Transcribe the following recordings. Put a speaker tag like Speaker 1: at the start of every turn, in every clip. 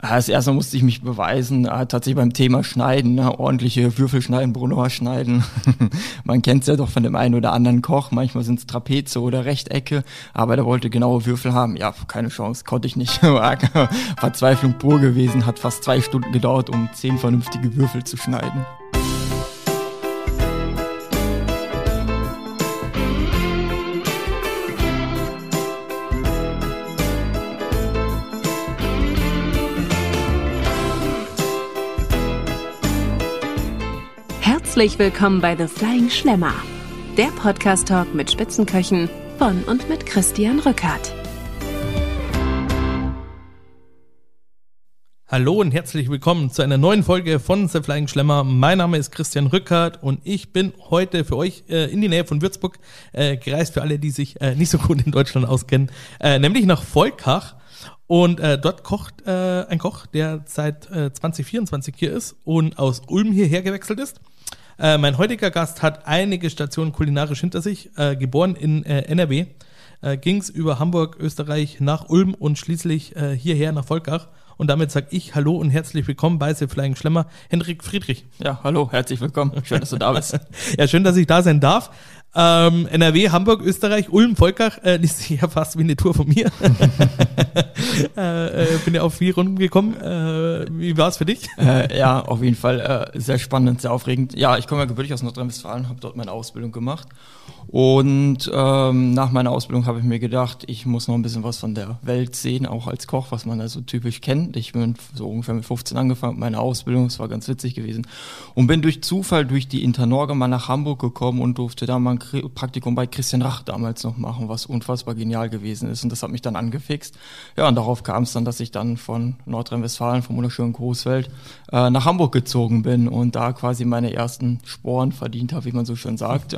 Speaker 1: Als erster musste ich mich beweisen, tatsächlich beim Thema Schneiden, ordentliche Würfel schneiden, Brunner schneiden. Man kennt es ja doch von dem einen oder anderen Koch, manchmal sind es Trapeze oder Rechtecke, aber der wollte genaue Würfel haben. Ja, keine Chance, konnte ich nicht. Verzweiflung pur gewesen, hat fast 2 Stunden gedauert, um 10 vernünftige Würfel zu schneiden.
Speaker 2: Herzlich willkommen bei The Flying Schlemmer, der Podcast-Talk mit Spitzenköchen von und mit Christian Rückert.
Speaker 3: Hallo und herzlich willkommen zu einer neuen Folge von The Flying Schlemmer. Mein Name ist Christian Rückert und ich bin heute für euch in die Nähe von Würzburg gereist, für alle, die sich nicht so gut in Deutschland auskennen, nämlich nach Volkach. Und dort kocht ein Koch, der seit 2024 hier ist und aus Ulm hierher gewechselt ist. Mein heutiger Gast hat einige Stationen kulinarisch hinter sich, geboren in NRW, ging's über Hamburg, Österreich nach Ulm und schließlich hierher nach Volkach. Und damit sage ich Hallo und herzlich willkommen bei The Flying Schlemmer, Henrik Friedrich.
Speaker 1: Ja, hallo, herzlich willkommen. Schön, dass du da bist.
Speaker 3: Ja, schön, dass ich da sein darf. NRW, Hamburg, Österreich, Ulm, Volkach, liest sich ja fast wie eine Tour von mir. Bin ja auf 4 Runden gekommen. Wie war es für dich?
Speaker 1: Ja, auf jeden Fall sehr spannend, sehr aufregend. Ja, ich komme ja gebürtig aus Nordrhein-Westfalen, habe dort meine Ausbildung gemacht. Und nach meiner Ausbildung habe ich mir gedacht, ich muss noch ein bisschen was von der Welt sehen, auch als Koch, was man da so typisch kennt. Ich bin so ungefähr mit 15 angefangen mit meiner Ausbildung, es war ganz witzig gewesen. Und bin durch Zufall durch die Internorga mal nach Hamburg gekommen und durfte da mal ein Praktikum bei Christian Rach damals noch machen, was unfassbar genial gewesen ist. Und das hat mich dann angefixt. Ja, und darauf kam es dann, dass ich dann von Nordrhein-Westfalen, vom wunderschönen Coesfeld, nach Hamburg gezogen bin und da quasi meine ersten Sporen verdient habe, wie man so schön sagt.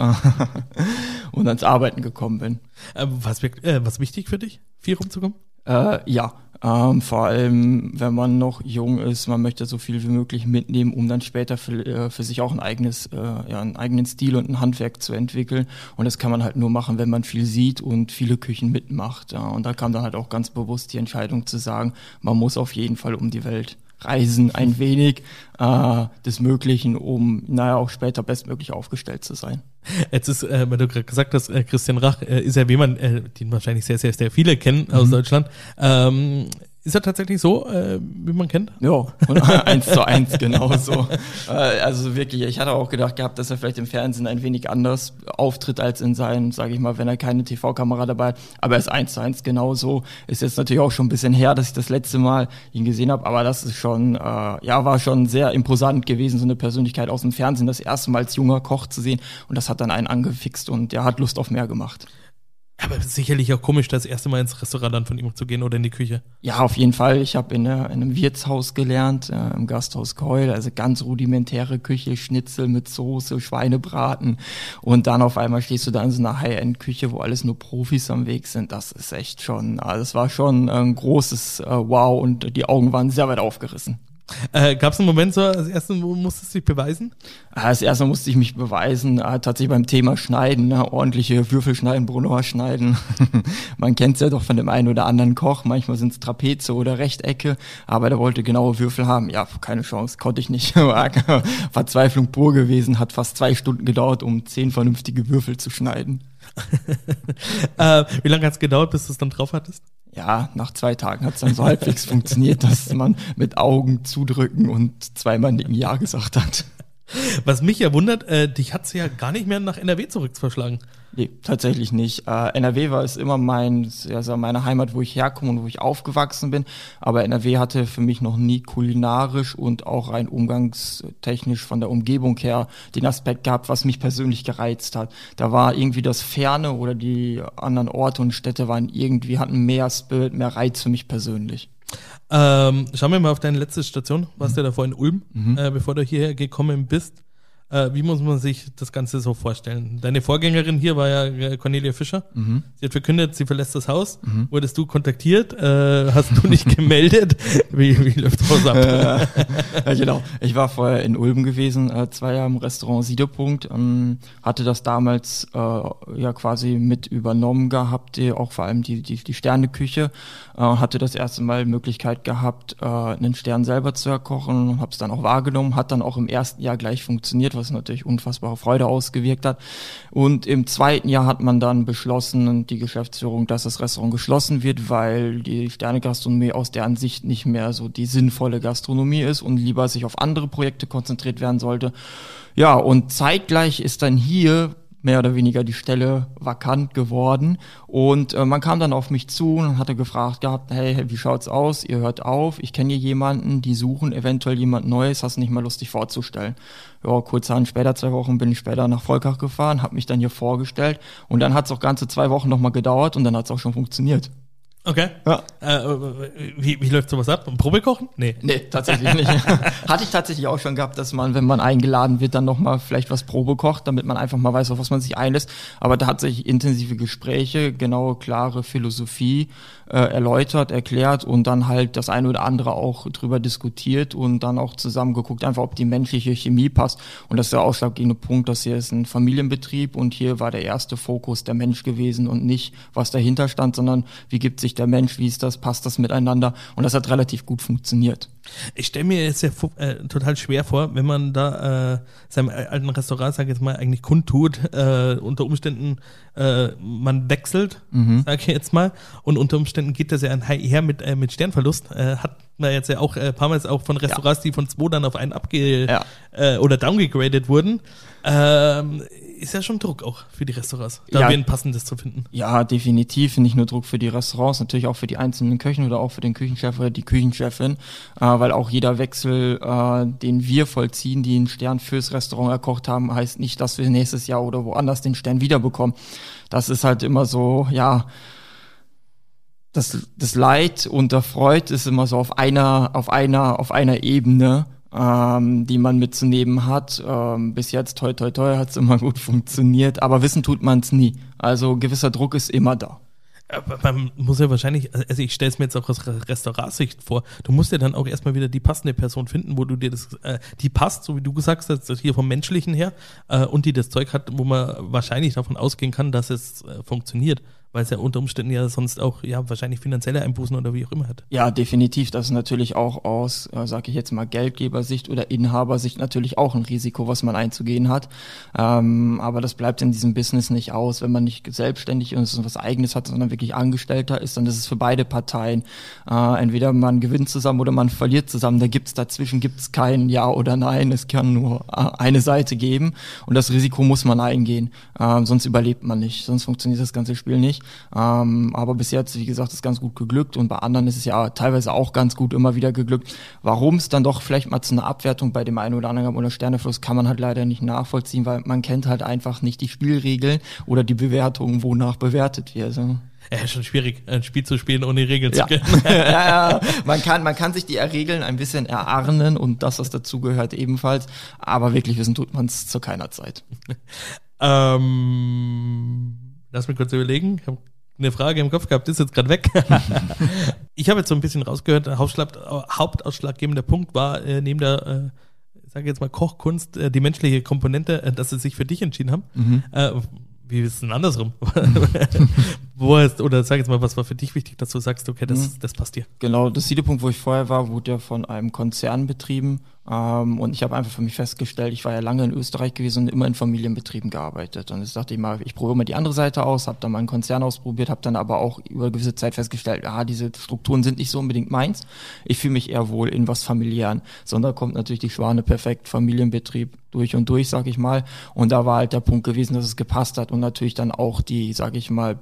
Speaker 1: Und ans Arbeiten gekommen bin.
Speaker 3: Was wichtig für dich, hier rumzukommen?
Speaker 1: Ja, vor allem, wenn man noch jung ist, man möchte so viel wie möglich mitnehmen, um dann später für sich auch einen eigenen Stil und ein Handwerk zu entwickeln. Und das kann man halt nur machen, wenn man viel sieht und viele Küchen mitmacht. Ja. Und da kam dann halt auch ganz bewusst die Entscheidung zu sagen, man muss auf jeden Fall um die Welt reisen, ein wenig des Möglichen, um auch später bestmöglich aufgestellt zu sein.
Speaker 3: Jetzt ist, weil du gerade gesagt hast, Christian Rach ist ja jemand, den wahrscheinlich sehr, sehr, sehr viele kennen aus Deutschland. Ist er tatsächlich so, wie man kennt?
Speaker 1: Ja, und 1:1 genauso. Also wirklich, ich hatte auch gedacht gehabt, dass er vielleicht im Fernsehen ein wenig anders auftritt als in seinen, sage ich mal, wenn er keine TV-Kamera dabei hat. Aber er ist 1:1 genauso. Ist jetzt natürlich auch schon ein bisschen her, dass ich das letzte Mal ihn gesehen habe. Aber das ist schon, war schon sehr imposant gewesen, so eine Persönlichkeit aus dem Fernsehen, das erste Mal als junger Koch zu sehen. Und das hat dann einen angefixt und der hat Lust auf mehr gemacht.
Speaker 3: Aber sicherlich auch komisch, das erste Mal ins Restaurant dann von ihm zu gehen oder in die Küche.
Speaker 1: Ja, auf jeden Fall. Ich habe in einem Wirtshaus gelernt, im Gasthaus Keul, also ganz rudimentäre Küche, Schnitzel mit Soße, Schweinebraten. Und dann auf einmal stehst du da in so einer High-End-Küche, wo alles nur Profis am Weg sind. Das ist echt schon, das war schon ein großes Wow und die Augen waren sehr weit aufgerissen.
Speaker 3: Gab es einen Moment so, als erstes musstest du dich beweisen?
Speaker 1: Als erstes musste ich mich beweisen, tatsächlich beim Thema Schneiden, ordentliche Würfel schneiden, Brunner schneiden. Man kennt es ja doch von dem einen oder anderen Koch, manchmal sind es Trapeze oder Rechtecke, aber der wollte genaue Würfel haben. Ja, keine Chance, konnte ich nicht. Verzweiflung pur gewesen, hat fast 2 Stunden gedauert, um 10 vernünftige Würfel zu schneiden.
Speaker 3: Wie lange hat es gedauert, bis du es dann drauf hattest?
Speaker 1: Ja, nach 2 Tagen hat es dann so halbwegs funktioniert, dass man mit Augen zudrücken und zweimal Ja gesagt hat.
Speaker 3: Was mich ja wundert, dich hat's ja gar nicht mehr nach NRW zurückverschlagen.
Speaker 1: Nee, tatsächlich nicht. NRW war es immer meine Heimat, wo ich herkomme und wo ich aufgewachsen bin. Aber NRW hatte für mich noch nie kulinarisch und auch rein umgangstechnisch von der Umgebung her den Aspekt gehabt, was mich persönlich gereizt hat. Da war irgendwie das Ferne oder die anderen Orte und Städte hatten mehr Spirit, mehr Reiz für mich persönlich.
Speaker 3: Schauen wir mal auf deine letzte Station. Warst du davor in Ulm, bevor du hierher gekommen bist. Wie muss man sich das Ganze so vorstellen? Deine Vorgängerin hier war ja Cornelia Fischer. Sie hat verkündet, sie verlässt das Haus. Wurdest du kontaktiert? Hast du nicht gemeldet? Wie läuft das ab?
Speaker 1: Ja, genau. Ich war vorher in Ulm gewesen, 2 Jahre im Restaurant Siedepunkt, hatte das damals ja quasi mit übernommen gehabt, auch vor allem die Sterneküche, hatte das erste Mal Möglichkeit gehabt, einen Stern selber zu erkochen, habe es dann auch wahrgenommen, hat dann auch im ersten Jahr gleich funktioniert, was natürlich unfassbare Freude ausgewirkt hat. Und im zweiten Jahr hat man dann beschlossen, die Geschäftsführung, dass das Restaurant geschlossen wird, weil die Sternegastronomie aus deren Sicht nicht mehr so die sinnvolle Gastronomie ist und lieber sich auf andere Projekte konzentriert werden sollte. Ja, und zeitgleich ist dann hier mehr oder weniger die Stelle vakant geworden und man kam dann auf mich zu und hatte gefragt gehabt, hey, wie schaut's aus? Ihr hört auf, ich kenne hier jemanden, die suchen eventuell jemand Neues, hast du nicht mal Lust, dich vorzustellen? Ja, kurzerhand später, 2 Wochen bin ich später nach Volkach gefahren, habe mich dann hier vorgestellt und dann hat's auch ganze 2 Wochen nochmal gedauert und dann hat's auch schon funktioniert.
Speaker 3: Okay.
Speaker 1: Ja.
Speaker 3: Wie läuft sowas ab? Probekochen? Nee,
Speaker 1: tatsächlich nicht. Hatte ich tatsächlich auch schon gehabt, dass man, wenn man eingeladen wird, dann nochmal vielleicht was Probe kocht, damit man einfach mal weiß, auf was man sich einlässt. Aber da hat sich intensive Gespräche, genaue, klare Philosophie erläutert, erklärt und dann halt das eine oder andere auch drüber diskutiert und dann auch zusammen geguckt, einfach ob die menschliche Chemie passt. Und das ist der ausschlaggebende Punkt, dass hier ist ein Familienbetrieb und hier war der erste Fokus der Mensch gewesen und nicht, was dahinter stand, sondern wie gibt sich der Mensch, wie ist das, passt das miteinander? Und das hat relativ gut funktioniert.
Speaker 3: Ich stelle mir jetzt ja total schwer vor, wenn man da seinem alten Restaurant, sag ich jetzt mal, eigentlich kundtut, unter Umständen man wechselt, sag ich jetzt mal, und unter Umständen geht das ja her mit Sternverlust. Hat man jetzt ja auch ein paar Mal auch von Restaurants, die von 2 dann auf einen oder downgegradet wurden. Ist ja schon Druck auch für die Restaurants, da ein passendes zu finden. Ja,
Speaker 1: definitiv. Nicht nur Druck für die Restaurants, natürlich auch für die einzelnen Köchen oder auch für den Küchenchef oder die Küchenchefin, weil auch jeder Wechsel, den wir vollziehen, die einen Stern fürs Restaurant erkocht haben, heißt nicht, dass wir nächstes Jahr oder woanders den Stern wiederbekommen. Das ist halt immer so, ja, das Leid und der Freud ist immer so auf einer Ebene, die man mitzunehmen hat. Bis jetzt, toi toi toi, hat es immer gut funktioniert, aber wissen tut man es nie. Also gewisser Druck ist immer da.
Speaker 3: Man muss ja wahrscheinlich, also ich stelle es mir jetzt auch aus Restaurantsicht vor, du musst ja dann auch erstmal wieder die passende Person finden, wo du dir die passt, so wie du gesagt hast, hier vom Menschlichen her, und die das Zeug hat, wo man wahrscheinlich davon ausgehen kann, dass es funktioniert. Weil es ja unter Umständen ja sonst auch wahrscheinlich finanzielle Einbußen oder wie auch immer hat.
Speaker 1: Ja, definitiv. Das ist natürlich auch aus, sage ich jetzt mal, Geldgebersicht oder Inhabersicht natürlich auch ein Risiko, was man einzugehen hat. Aber das bleibt in diesem Business nicht aus. Wenn man nicht selbstständig und was Eigenes hat, sondern wirklich Angestellter ist, dann ist es für beide Parteien. Entweder man gewinnt zusammen oder man verliert zusammen. Dazwischen gibt's kein Ja oder Nein. Es kann nur eine Seite geben und das Risiko muss man eingehen. Sonst überlebt man nicht. Sonst funktioniert das ganze Spiel nicht. Aber bis jetzt, wie gesagt, ist ganz gut geglückt und bei anderen ist es ja teilweise auch ganz gut immer wieder geglückt. Warum es dann doch vielleicht mal zu einer Abwertung bei dem einen oder anderen oder Sternefluss kann man halt leider nicht nachvollziehen, weil man kennt halt einfach nicht die Spielregeln oder die Bewertungen, wonach bewertet wird.
Speaker 3: Ja, schon schwierig, ein Spiel zu spielen, ohne Regeln zu kennen.
Speaker 1: Ja, man kann sich die Regeln ein bisschen erahnen und das, was dazugehört, ebenfalls. Aber wirklich wissen tut man es zu keiner Zeit.
Speaker 3: Lass mich kurz überlegen. Ich habe eine Frage im Kopf gehabt, ist jetzt gerade weg. Ich habe jetzt so ein bisschen rausgehört, hauptausschlaggebender Punkt war neben der, sage jetzt mal Kochkunst, die menschliche Komponente, dass sie sich für dich entschieden haben. Wie ist es denn andersrum? Oder sag jetzt mal, was war für dich wichtig, dass du sagst, okay, das passt dir?
Speaker 1: Genau, das Siedepunkt, wo ich vorher war, wurde ja von einem Konzern betrieben. Und ich habe einfach für mich festgestellt, ich war ja lange in Österreich gewesen und immer in Familienbetrieben gearbeitet. Und jetzt dachte ich mal, ich probiere mal die andere Seite aus, habe dann mal einen Konzern ausprobiert, habe dann aber auch über eine gewisse Zeit festgestellt, diese Strukturen sind nicht so unbedingt meins. Ich fühle mich eher wohl in was Familiären. Sondern kommt natürlich die Schwane perfekt, Familienbetrieb durch und durch, sag ich mal. Und da war halt der Punkt gewesen, dass es gepasst hat und natürlich dann auch die, sag ich mal, Benefits,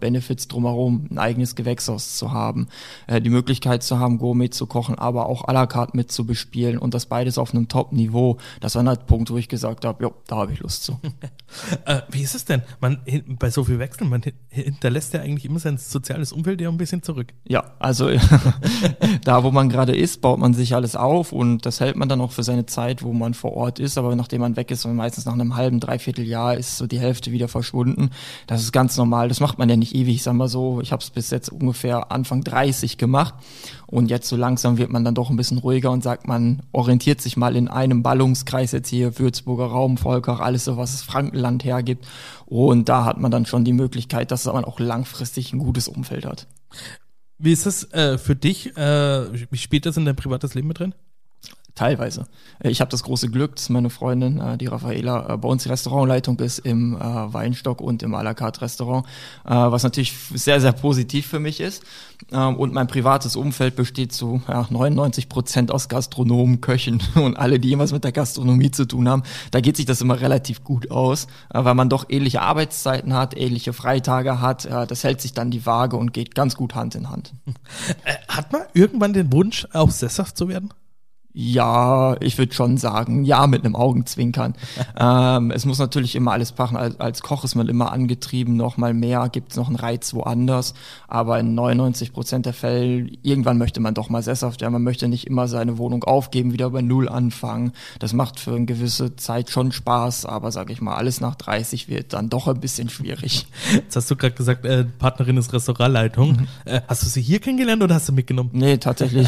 Speaker 1: drumherum, ein eigenes Gewächshaus zu haben, die Möglichkeit zu haben, Gourmet zu kochen, aber auch à la carte mit zu bespielen und das beides auf einem Top-Niveau. Das war ein Punkt, wo ich gesagt habe, ja, da habe ich Lust zu.
Speaker 3: Wie ist es denn? Bei so viel Wechseln, man hinterlässt ja eigentlich immer sein soziales Umfeld ja ein bisschen zurück.
Speaker 1: Ja, also da, wo man gerade ist, baut man sich alles auf und das hält man dann auch für seine Zeit, wo man vor Ort ist, aber nachdem man weg ist, und meistens nach einem halben, dreiviertel Jahr ist so die Hälfte wieder verschwunden. Das ist ganz normal, das macht man ja nicht ewig, ich sag mal so, ich habe es bis jetzt ungefähr Anfang 30 gemacht und jetzt so langsam wird man dann doch ein bisschen ruhiger und sagt, man orientiert sich mal in einem Ballungskreis, jetzt hier Würzburger Raum, Volkach, alles so, was es Frankenland hergibt und da hat man dann schon die Möglichkeit, dass man auch langfristig ein gutes Umfeld hat.
Speaker 3: Wie ist es für dich, wie spielt das in dein privates Leben mit drin?
Speaker 1: Teilweise. Ich habe das große Glück, dass meine Freundin, die Raffaela, bei uns die Restaurantleitung ist im Weinstock und im à la carte Restaurant, was natürlich sehr, sehr positiv für mich ist. Und mein privates Umfeld besteht zu 99% aus Gastronomen, Köchen und alle, die irgendwas mit der Gastronomie zu tun haben. Da geht sich das immer relativ gut aus, weil man doch ähnliche Arbeitszeiten hat, ähnliche Freitage hat. Das hält sich dann die Waage und geht ganz gut Hand in Hand.
Speaker 3: Hat man irgendwann den Wunsch, auch sesshaft zu werden?
Speaker 1: Ja, ich würde schon sagen, ja, mit einem Augenzwinkern. Es muss natürlich immer alles passen. Als Koch ist man immer angetrieben, noch mal mehr, gibt es noch einen Reiz woanders. Aber in 99% der Fälle, irgendwann möchte man doch mal sesshaft werden. Man möchte nicht immer seine Wohnung aufgeben, wieder bei Null anfangen. Das macht für eine gewisse Zeit schon Spaß, aber sag ich mal, alles nach 30 wird dann doch ein bisschen schwierig.
Speaker 3: Jetzt hast du gerade gesagt, Partnerin ist Restaurantleitung. Hast du sie hier kennengelernt oder hast du mitgenommen?
Speaker 1: Nee, tatsächlich.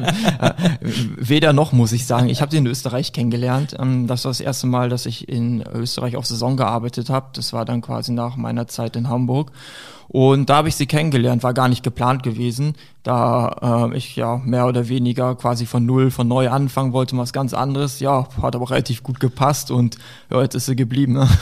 Speaker 1: Weder noch, muss ich sagen. Ich habe sie in Österreich kennengelernt. Das war das erste Mal, dass ich in Österreich auf Saison gearbeitet habe. Das war dann quasi nach meiner Zeit in Hamburg. Und da habe ich sie kennengelernt, war gar nicht geplant gewesen, da ich ja mehr oder weniger quasi von neu anfangen wollte, was ganz anderes. Ja, hat aber relativ gut gepasst und ja, jetzt ist sie geblieben. Ne?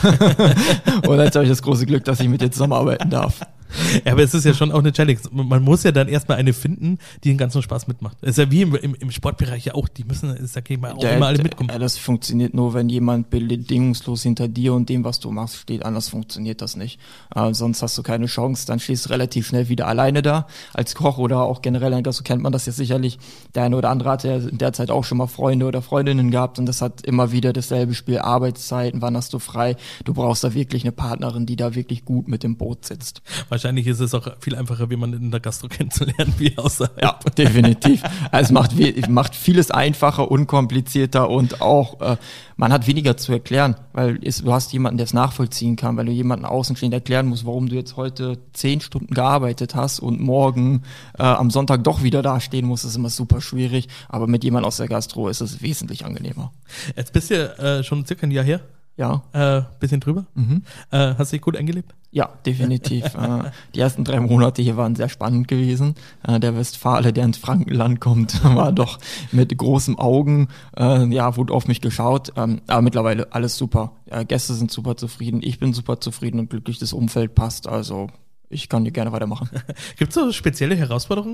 Speaker 1: Und jetzt habe ich das große Glück, dass ich mit ihr zusammenarbeiten darf.
Speaker 3: Ja, aber es ist ja schon auch eine Challenge. Man muss ja dann erstmal eine finden, die den ganzen Spaß mitmacht. Es ist ja wie im Sportbereich ja auch, die müssen, sag ich mal, auch immer alle mitkommen.
Speaker 1: Ja, das funktioniert nur, wenn jemand bedingungslos hinter dir und dem, was du machst, steht. Anders funktioniert das nicht. Sonst hast du keine Chance, dann stehst du relativ schnell wieder alleine da. Als Koch oder auch generell, so kennt man das ja sicherlich. Der eine oder andere hat ja in der Zeit auch schon mal Freunde oder Freundinnen gehabt und das hat immer wieder dasselbe Spiel. Arbeitszeiten, wann hast du frei? Du brauchst da wirklich eine Partnerin, die da wirklich gut mit im Boot sitzt.
Speaker 3: Wahrscheinlich ist es auch viel einfacher, wie man in der Gastro kennenzulernen, wie außerhalb.
Speaker 1: Ja, definitiv. Also es macht vieles einfacher, unkomplizierter und auch man hat weniger zu erklären, weil du hast jemanden, der es nachvollziehen kann, weil du jemanden außenstehend erklären musst, warum du jetzt heute 10 Stunden gearbeitet hast und morgen am Sonntag doch wieder dastehen musst, ist immer super schwierig. Aber mit jemandem aus der Gastro ist es wesentlich angenehmer.
Speaker 3: Jetzt bist du schon circa ein Jahr her.
Speaker 1: Ja.
Speaker 3: Bisschen drüber. Hast du dich gut eingelebt?
Speaker 1: Ja, definitiv. Die ersten 3 Monate hier waren sehr spannend gewesen. Der Westfale, der ins Frankenland kommt, war doch mit großen Augen, wurde auf mich geschaut. Aber mittlerweile alles super. Gäste sind super zufrieden, ich bin super zufrieden und glücklich, das Umfeld passt. Also ich kann hier gerne weitermachen.
Speaker 3: Gibt es so spezielle Herausforderungen?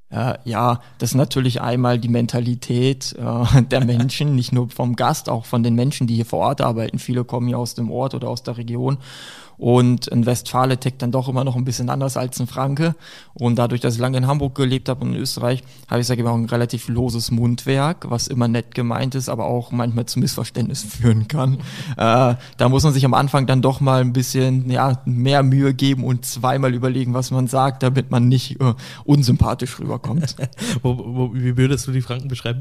Speaker 1: Ja, das ist natürlich einmal die Mentalität der Menschen, nicht nur vom Gast, auch von den Menschen, die hier vor Ort arbeiten. Viele kommen hier aus dem Ort oder aus der Region. Und ein Westfale tickt dann doch immer noch ein bisschen anders als ein Franke. Und dadurch, dass ich lange in Hamburg gelebt habe und in Österreich, habe ich, sage ich mal, ein relativ loses Mundwerk, was immer nett gemeint ist, aber auch manchmal zu Missverständnissen führen kann. Da muss man sich am Anfang dann doch mal ein bisschen mehr Mühe geben und zweimal überlegen, was man sagt, damit man nicht unsympathisch rüberkommt.
Speaker 3: Wie würdest du die Franken beschreiben?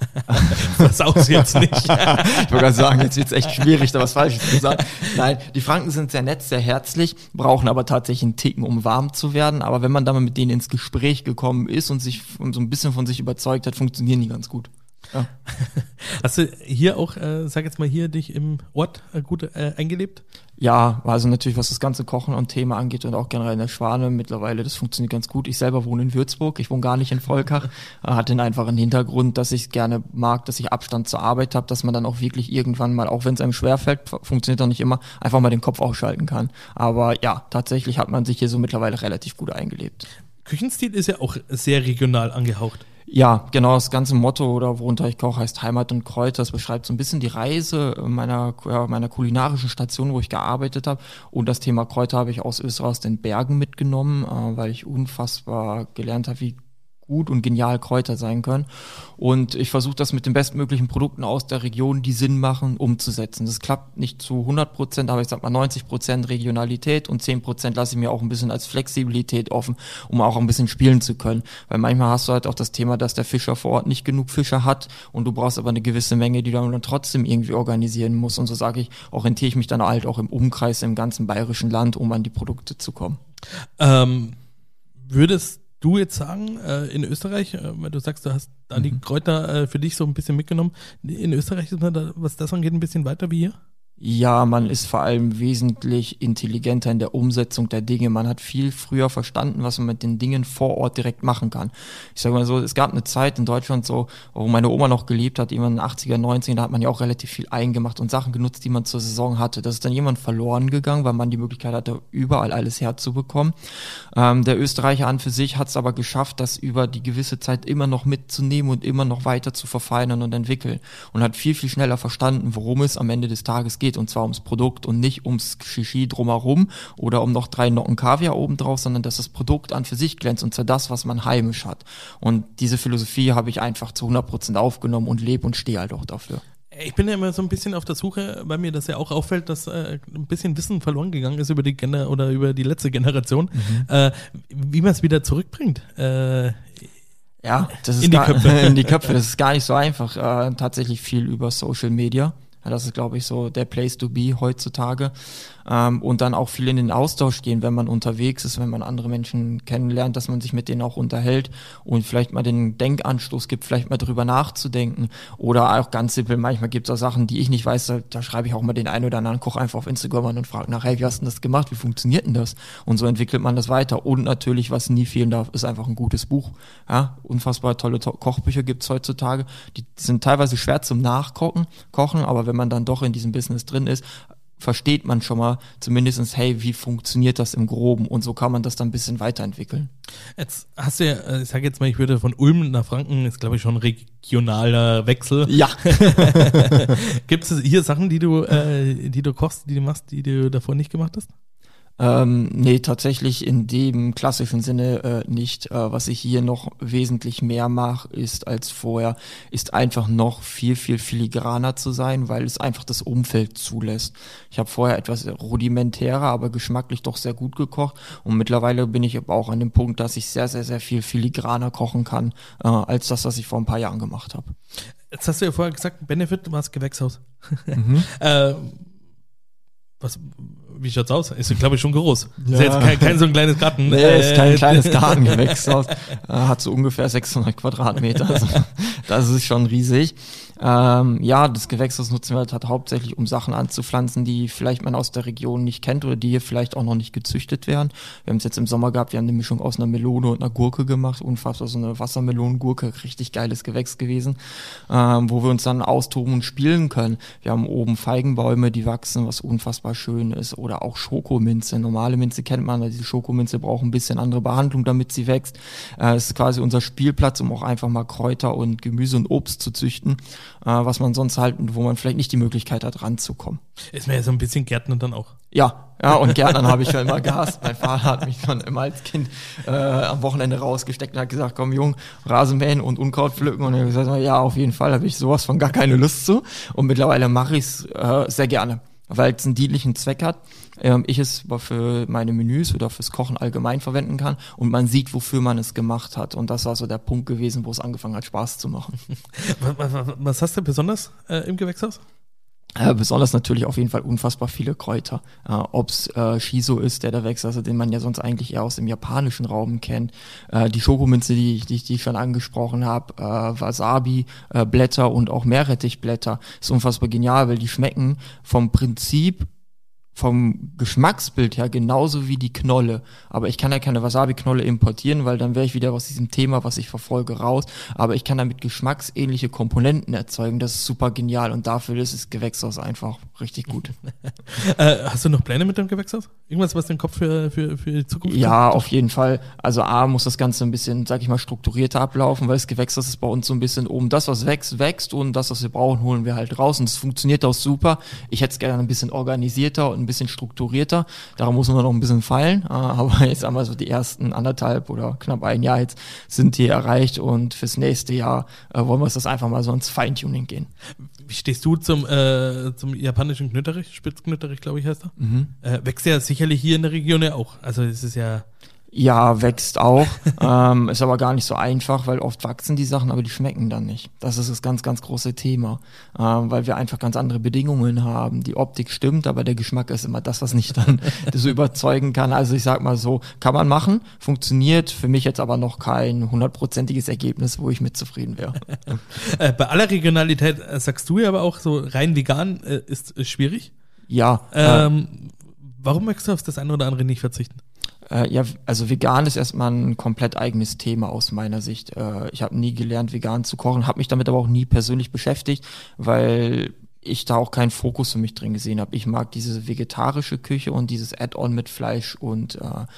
Speaker 3: Das auch jetzt nicht.
Speaker 1: Ich wollte gerade sagen, jetzt wird es echt schwierig, da was Falsches zu sagen. Nein, die Franken sind sehr nett, sehr herzlich, brauchen aber tatsächlich einen Ticken, um warm zu werden. Aber wenn man dann mal mit denen ins Gespräch gekommen ist und sich so ein bisschen von sich überzeugt hat, funktionieren die ganz gut. Ja.
Speaker 3: Hast du hier auch, sag jetzt mal hier, dich im Ort gut eingelebt?
Speaker 1: Ja, also natürlich, was das ganze Kochen und Thema angeht und auch generell in der Schwane mittlerweile, das funktioniert ganz gut. Ich selber wohne in Würzburg, ich wohne gar nicht in Volkach, hat den einfachen Hintergrund, dass ich es gerne mag, dass ich Abstand zur Arbeit habe, dass man dann auch wirklich irgendwann mal, auch wenn es einem schwerfällt, funktioniert auch nicht immer, einfach mal den Kopf ausschalten kann. Aber ja, tatsächlich hat man sich hier so mittlerweile relativ gut eingelebt.
Speaker 3: Küchenstil ist ja auch sehr regional angehaucht.
Speaker 1: Ja, genau, das ganze Motto oder worunter ich koche heißt Heimat und Kräuter. Das beschreibt so ein bisschen die Reise meiner kulinarischen Station, wo ich gearbeitet habe. Und das Thema Kräuter habe ich aus Österreich, aus den Bergen mitgenommen, weil ich unfassbar gelernt habe, wie gut und genial Kräuter sein können. Und ich versuche das mit den bestmöglichen Produkten aus der Region, die Sinn machen, umzusetzen. Das klappt nicht zu 100%, aber ich sag mal 90% Regionalität und 10% lasse ich mir auch ein bisschen als Flexibilität offen, um auch ein bisschen spielen zu können. Weil manchmal hast du halt auch das Thema, dass der Fischer vor Ort nicht genug Fische hat und du brauchst aber eine gewisse Menge, die du dann trotzdem irgendwie organisieren musst. Und so sage ich, orientiere ich mich dann halt auch im Umkreis im ganzen bayerischen Land, um an die Produkte zu kommen.
Speaker 3: Würdest du jetzt sagen, in Österreich, weil du sagst, du hast da die Kräuter für dich so ein bisschen mitgenommen, in Österreich ist man da, was das angeht, ein bisschen weiter wie hier?
Speaker 1: Ja, man ist vor allem wesentlich intelligenter in der Umsetzung der Dinge. Man hat viel früher verstanden, was man mit den Dingen vor Ort direkt machen kann. Ich sage mal so, es gab eine Zeit in Deutschland so, wo meine Oma noch gelebt hat, irgendwann in den 80er, 90er, da hat man ja auch relativ viel eingemacht und Sachen genutzt, die man zur Saison hatte. Das ist dann jemand verloren gegangen, weil man die Möglichkeit hatte, überall alles herzubekommen. Der Österreicher an für sich hat es aber geschafft, das über die gewisse Zeit immer noch mitzunehmen und immer noch weiter zu verfeinern und entwickeln. Und hat viel, viel schneller verstanden, worum es am Ende des Tages geht. Und zwar ums Produkt und nicht ums Shishi drumherum oder um noch 3 Nocken Kaviar obendrauf, sondern dass das Produkt an für sich glänzt und zwar das, was man heimisch hat. Und diese Philosophie habe ich einfach zu 100% aufgenommen und lebe und stehe halt auch dafür.
Speaker 3: Ich bin ja immer so ein bisschen auf der Suche, weil mir das ja auch auffällt, dass ein bisschen Wissen verloren gegangen ist über die über die letzte Generation, wie man es wieder zurückbringt.
Speaker 1: Ja, das ist
Speaker 3: in die Köpfe.
Speaker 1: In die Köpfe. Das ist gar nicht so einfach. Tatsächlich viel über Social Media. Ja, das ist, glaube ich, so der Place to be heutzutage. Und dann auch viel in den Austausch gehen, wenn man unterwegs ist, wenn man andere Menschen kennenlernt, dass man sich mit denen auch unterhält und vielleicht mal den Denkanstoß gibt, vielleicht mal drüber nachzudenken. Oder auch ganz simpel, manchmal gibt es auch Sachen, die ich nicht weiß, da schreibe ich auch mal den einen oder anderen Koch einfach auf Instagram an und frage nach, hey, wie hast du das gemacht? Wie funktioniert denn das? Und so entwickelt man das weiter. Und natürlich, was nie fehlen darf, ist einfach ein gutes Buch. Ja, unfassbar tolle Kochbücher gibt's heutzutage. Die sind teilweise schwer zum Nachkochen, aber wenn man dann doch in diesem Business drin ist, versteht man schon mal zumindestens, hey, wie funktioniert das im Groben? Und so kann man das dann ein bisschen weiterentwickeln.
Speaker 3: Jetzt hast du ja, ich sage jetzt mal, ich würde von Ulm nach Franken, ist glaube ich schon ein regionaler Wechsel.
Speaker 1: Ja.
Speaker 3: Gibt es hier Sachen, die du kochst, die du machst, die du davor nicht gemacht hast?
Speaker 1: Nee, tatsächlich in dem klassischen Sinne nicht. Was ich hier noch wesentlich mehr mache, ist als vorher, ist einfach noch viel, viel filigraner zu sein, weil es einfach das Umfeld zulässt. Ich habe vorher etwas rudimentärer, aber geschmacklich doch sehr gut gekocht und mittlerweile bin ich aber auch an dem Punkt, dass ich sehr, sehr, sehr viel filigraner kochen kann, als das, was ich vor ein paar Jahren gemacht habe.
Speaker 3: Jetzt hast du ja vorher gesagt, Benefit war das Gewächshaus. Wie schaut's aus? Ist, glaube ich, schon groß. Ja. Ist jetzt kein so ein kleines Garten.
Speaker 1: Nee, ist kein kleines Gartengewächshaus. Hat so ungefähr 600 Quadratmeter. Also, das ist schon riesig. Ja, das Gewächshaus nutzen wir halt hauptsächlich, um Sachen anzupflanzen, die vielleicht man aus der Region nicht kennt oder die hier vielleicht auch noch nicht gezüchtet werden. Wir haben es jetzt im Sommer gehabt, wir haben eine Mischung aus einer Melone und einer Gurke gemacht. Unfassbar, so eine Wassermelonengurke, richtig geiles Gewächs gewesen, wo wir uns dann austoben und spielen können. Wir haben oben Feigenbäume, die wachsen, was unfassbar schön ist. Oder auch Schokominze. Normale Minze kennt man, diese Schokominze braucht ein bisschen andere Behandlung, damit sie wächst. Es ist quasi unser Spielplatz, um auch einfach mal Kräuter und Gemüse und Obst zu züchten, was man sonst halt, wo man vielleicht nicht die Möglichkeit hat, ranzukommen.
Speaker 3: Ist mir ja so ein bisschen Gärtner dann auch.
Speaker 1: Ja, und Gärtnern habe ich schon immer gehasst. Mein Vater hat mich schon immer als Kind am Wochenende rausgesteckt und hat gesagt, komm Jung, Rasenmähen und Unkraut pflücken. Und ich habe gesagt, ja, auf jeden Fall, habe ich sowas von gar keine Lust zu. Und mittlerweile mache ich es sehr gerne, weil es einen dienlichen Zweck hat. Ich es für meine Menüs oder fürs Kochen allgemein verwenden kann und man sieht, wofür man es gemacht hat. Und das war so der Punkt gewesen, wo es angefangen hat, Spaß zu machen.
Speaker 3: Was hast du besonders im Gewächshaus?
Speaker 1: Besonders natürlich auf jeden Fall unfassbar viele Kräuter. Ob's Shiso ist, der da wächst, also den man ja sonst eigentlich eher aus dem japanischen Raum kennt. Die Schokominze, die ich schon angesprochen habe, Wasabi, Blätter und auch Meerrettichblätter. Ist unfassbar genial, weil die schmecken vom Prinzip vom Geschmacksbild her genauso wie die Knolle. Aber ich kann ja keine Wasabi-Knolle importieren, weil dann wäre ich wieder aus diesem Thema, was ich verfolge, raus. Aber ich kann damit geschmacksähnliche Komponenten erzeugen. Das ist super genial und dafür ist das Gewächshaus einfach richtig gut.
Speaker 3: Hast du noch Pläne mit dem Gewächshaus? Irgendwas, was den Kopf für die Zukunft
Speaker 1: Ja,
Speaker 3: hat?
Speaker 1: auf jeden Fall. Also A, muss das Ganze ein bisschen, sag ich mal, strukturierter ablaufen, weil das Gewächshaus ist bei uns so ein bisschen oben. Das, was wächst, wächst und das, was wir brauchen, holen wir halt raus. Und das funktioniert auch super. Ich hätte es gerne ein bisschen organisierter und ein bisschen strukturierter. Daran muss man noch ein bisschen feilen. Aber jetzt haben wir so die ersten 1,5 oder knapp ein Jahr jetzt sind die erreicht und fürs nächste Jahr wollen wir das einfach mal so ins Feintuning gehen.
Speaker 3: Wie stehst du zum japanischen Knöterich? Spitzknöterich, glaube ich, heißt er. Wächst ja sicherlich hier in der Region ja auch. Also es ist ja...
Speaker 1: Ja, wächst auch. Ist aber gar nicht so einfach, weil oft wachsen die Sachen, aber die schmecken dann nicht. Das ist das ganz, ganz große Thema, weil wir einfach ganz andere Bedingungen haben. Die Optik stimmt, aber der Geschmack ist immer das, was nicht dann so überzeugen kann. Also ich sag mal so, kann man machen, funktioniert. Für mich jetzt aber noch kein 100%iges Ergebnis, wo ich mit zufrieden wäre.
Speaker 3: Bei aller Regionalität sagst du ja aber auch, so rein vegan ist schwierig.
Speaker 1: Ja.
Speaker 3: Warum möchtest du auf das eine oder andere nicht verzichten?
Speaker 1: Ja, also vegan ist erstmal ein komplett eigenes Thema aus meiner Sicht. Ich habe nie gelernt, vegan zu kochen, habe mich damit aber auch nie persönlich beschäftigt, weil ich da auch keinen Fokus für mich drin gesehen habe. Ich mag diese vegetarische Küche und dieses Add-on mit Fleisch und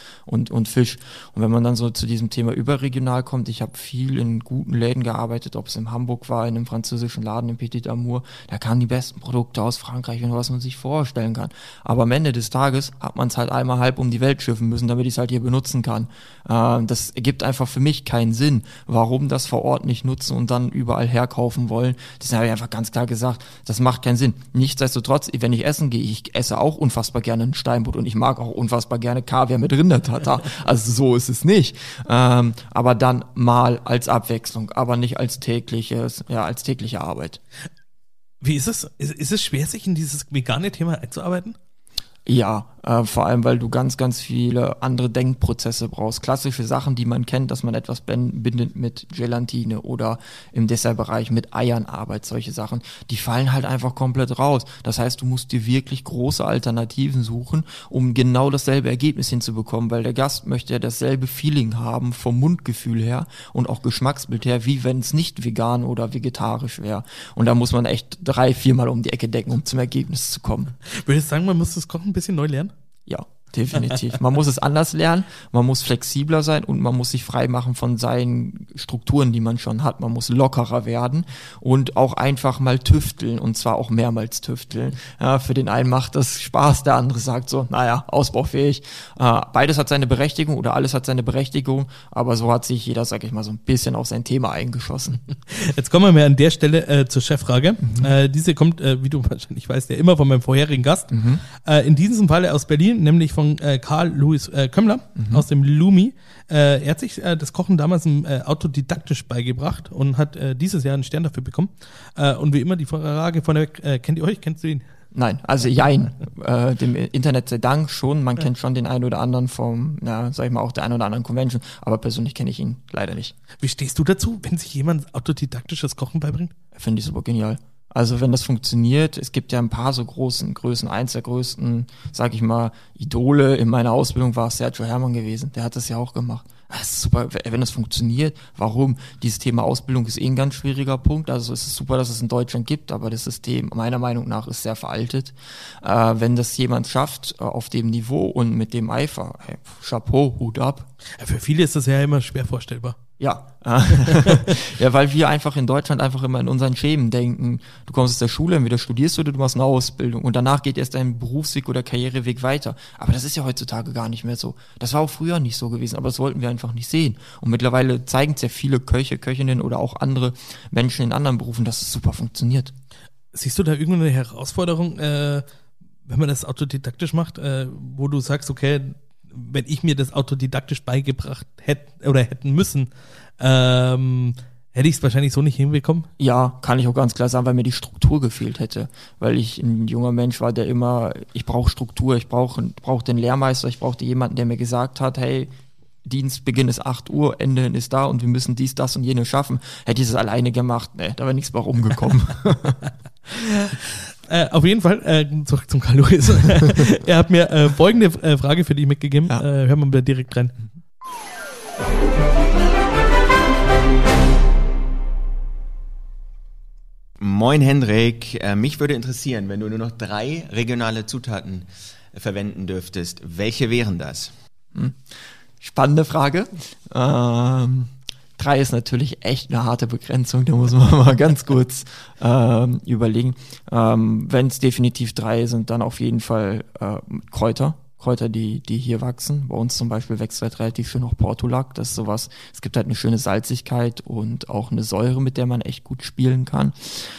Speaker 1: Fisch. Und wenn man dann so zu diesem Thema überregional kommt, ich habe viel in guten Läden gearbeitet, ob es in Hamburg war, in einem französischen Laden in Petit Amour, da kamen die besten Produkte aus Frankreich und was man sich vorstellen kann. Aber am Ende des Tages hat man es halt einmal halb um die Welt schiffen müssen, damit ich es halt hier benutzen kann. Das ergibt einfach für mich keinen Sinn. Warum das vor Ort nicht nutzen und dann überall herkaufen wollen? Das habe ich einfach ganz klar gesagt. Das macht keinen Sinn. Nichtsdestotrotz, wenn ich essen gehe, ich esse auch unfassbar gerne ein Steinbutt und ich mag auch unfassbar gerne Kaviar mit Rindertatar. Also so ist es nicht. Aber dann mal als Abwechslung, aber nicht als tägliche Arbeit.
Speaker 3: Wie ist es? Ist es schwer, sich in dieses vegane Thema einzuarbeiten?
Speaker 1: Ja, vor allem, weil du ganz, ganz viele andere Denkprozesse brauchst. Klassische Sachen, die man kennt, dass man etwas bindet mit Gelatine oder im Dessertbereich mit Eiern arbeitet, solche Sachen, die fallen halt einfach komplett raus. Das heißt, du musst dir wirklich große Alternativen suchen, um genau dasselbe Ergebnis hinzubekommen, weil der Gast möchte ja dasselbe Feeling haben vom Mundgefühl her und auch Geschmacksbild her, wie wenn es nicht vegan oder vegetarisch wäre. Und da muss man echt 3-4 Mal um die Ecke denken, um zum Ergebnis zu kommen.
Speaker 3: Würdest du sagen, man muss das Kochen ein bisschen neu lernen?
Speaker 1: Ja, definitiv. Man muss es anders lernen, man muss flexibler sein und man muss sich frei machen von seinen Strukturen, die man schon hat. Man muss lockerer werden und auch einfach mal tüfteln und zwar auch mehrmals tüfteln. Ja, für den einen macht das Spaß, der andere sagt so, naja, ausbaufähig. Beides hat seine Berechtigung oder alles hat seine Berechtigung, aber so hat sich jeder, sag ich mal, so ein bisschen auf sein Thema eingeschossen.
Speaker 3: Jetzt kommen wir an der Stelle zur Cheffrage. Diese kommt, wie du wahrscheinlich weißt, ja immer von meinem vorherigen Gast. In diesem Falle aus Berlin, nämlich von Karl-Louis Kömmler aus dem Lumi. Er hat sich das Kochen damals autodidaktisch beigebracht und hat dieses Jahr einen Stern dafür bekommen. Und wie immer die Frage von kennt ihr euch? Kennst du ihn?
Speaker 1: Nein, also jein. Dem Internet sei Dank schon. Man kennt schon den einen oder anderen vom, sag ich mal, auch der einen oder anderen Convention. Aber persönlich kenne ich ihn leider nicht.
Speaker 3: Wie stehst du dazu, wenn sich jemand autodidaktisches Kochen beibringt?
Speaker 1: Finde ich super genial. Also wenn das funktioniert, es gibt ja ein paar so großen Größen, eins der größten, sag ich mal, Idole in meiner Ausbildung war Sergio Herrmann gewesen, der hat das ja auch gemacht. Das ist super, wenn das funktioniert, warum? Dieses Thema Ausbildung ist ein ganz schwieriger Punkt, also es ist super, dass es in Deutschland gibt, aber das System meiner Meinung nach ist sehr veraltet. Wenn das jemand schafft, auf dem Niveau und mit dem Eifer, hey, Chapeau, Hut ab.
Speaker 3: Ja, für viele ist das ja immer schwer vorstellbar.
Speaker 1: Ja. Ja, weil wir einfach in Deutschland einfach immer in unseren Schemen denken. Du kommst aus der Schule, entweder studierst du oder du machst eine Ausbildung und danach geht erst dein Berufsweg oder Karriereweg weiter. Aber das ist ja heutzutage gar nicht mehr so. Das war auch früher nicht so gewesen, aber das wollten wir einfach nicht sehen. Und mittlerweile zeigen es ja viele Köche, Köchinnen oder auch andere Menschen in anderen Berufen, dass es super funktioniert.
Speaker 3: Siehst du da irgendeine Herausforderung, wenn man das autodidaktisch macht, wo du sagst, okay, wenn ich mir das autodidaktisch beigebracht hätte oder hätten müssen, hätte ich es wahrscheinlich so nicht hinbekommen?
Speaker 1: Ja, kann ich auch ganz klar sagen, weil mir die Struktur gefehlt hätte. Weil ich ein junger Mensch war, der immer, ich brauche Struktur, ich brauche den Lehrmeister, ich brauchte jemanden, der mir gesagt hat, hey, Dienstbeginn ist 8 Uhr, Ende ist da und wir müssen dies, das und jenes schaffen. Hätte ich es alleine gemacht, da wäre nichts mehr rumgekommen.
Speaker 3: Auf jeden Fall, zurück zum Karl Lewis. Er hat mir folgende Frage für dich mitgegeben. Ja. Hören wir mal direkt rein.
Speaker 4: Moin Hendrik, mich würde interessieren, wenn du nur noch 3 regionale Zutaten verwenden dürftest, welche wären das?
Speaker 1: Spannende Frage. 3 ist natürlich echt eine harte Begrenzung, da muss man mal ganz kurz überlegen. Wenn es definitiv 3 sind, dann auf jeden Fall Kräuter, die hier wachsen. Bei uns zum Beispiel wächst halt relativ schön auch Portulak, das ist sowas, es gibt halt eine schöne Salzigkeit und auch eine Säure, mit der man echt gut spielen kann.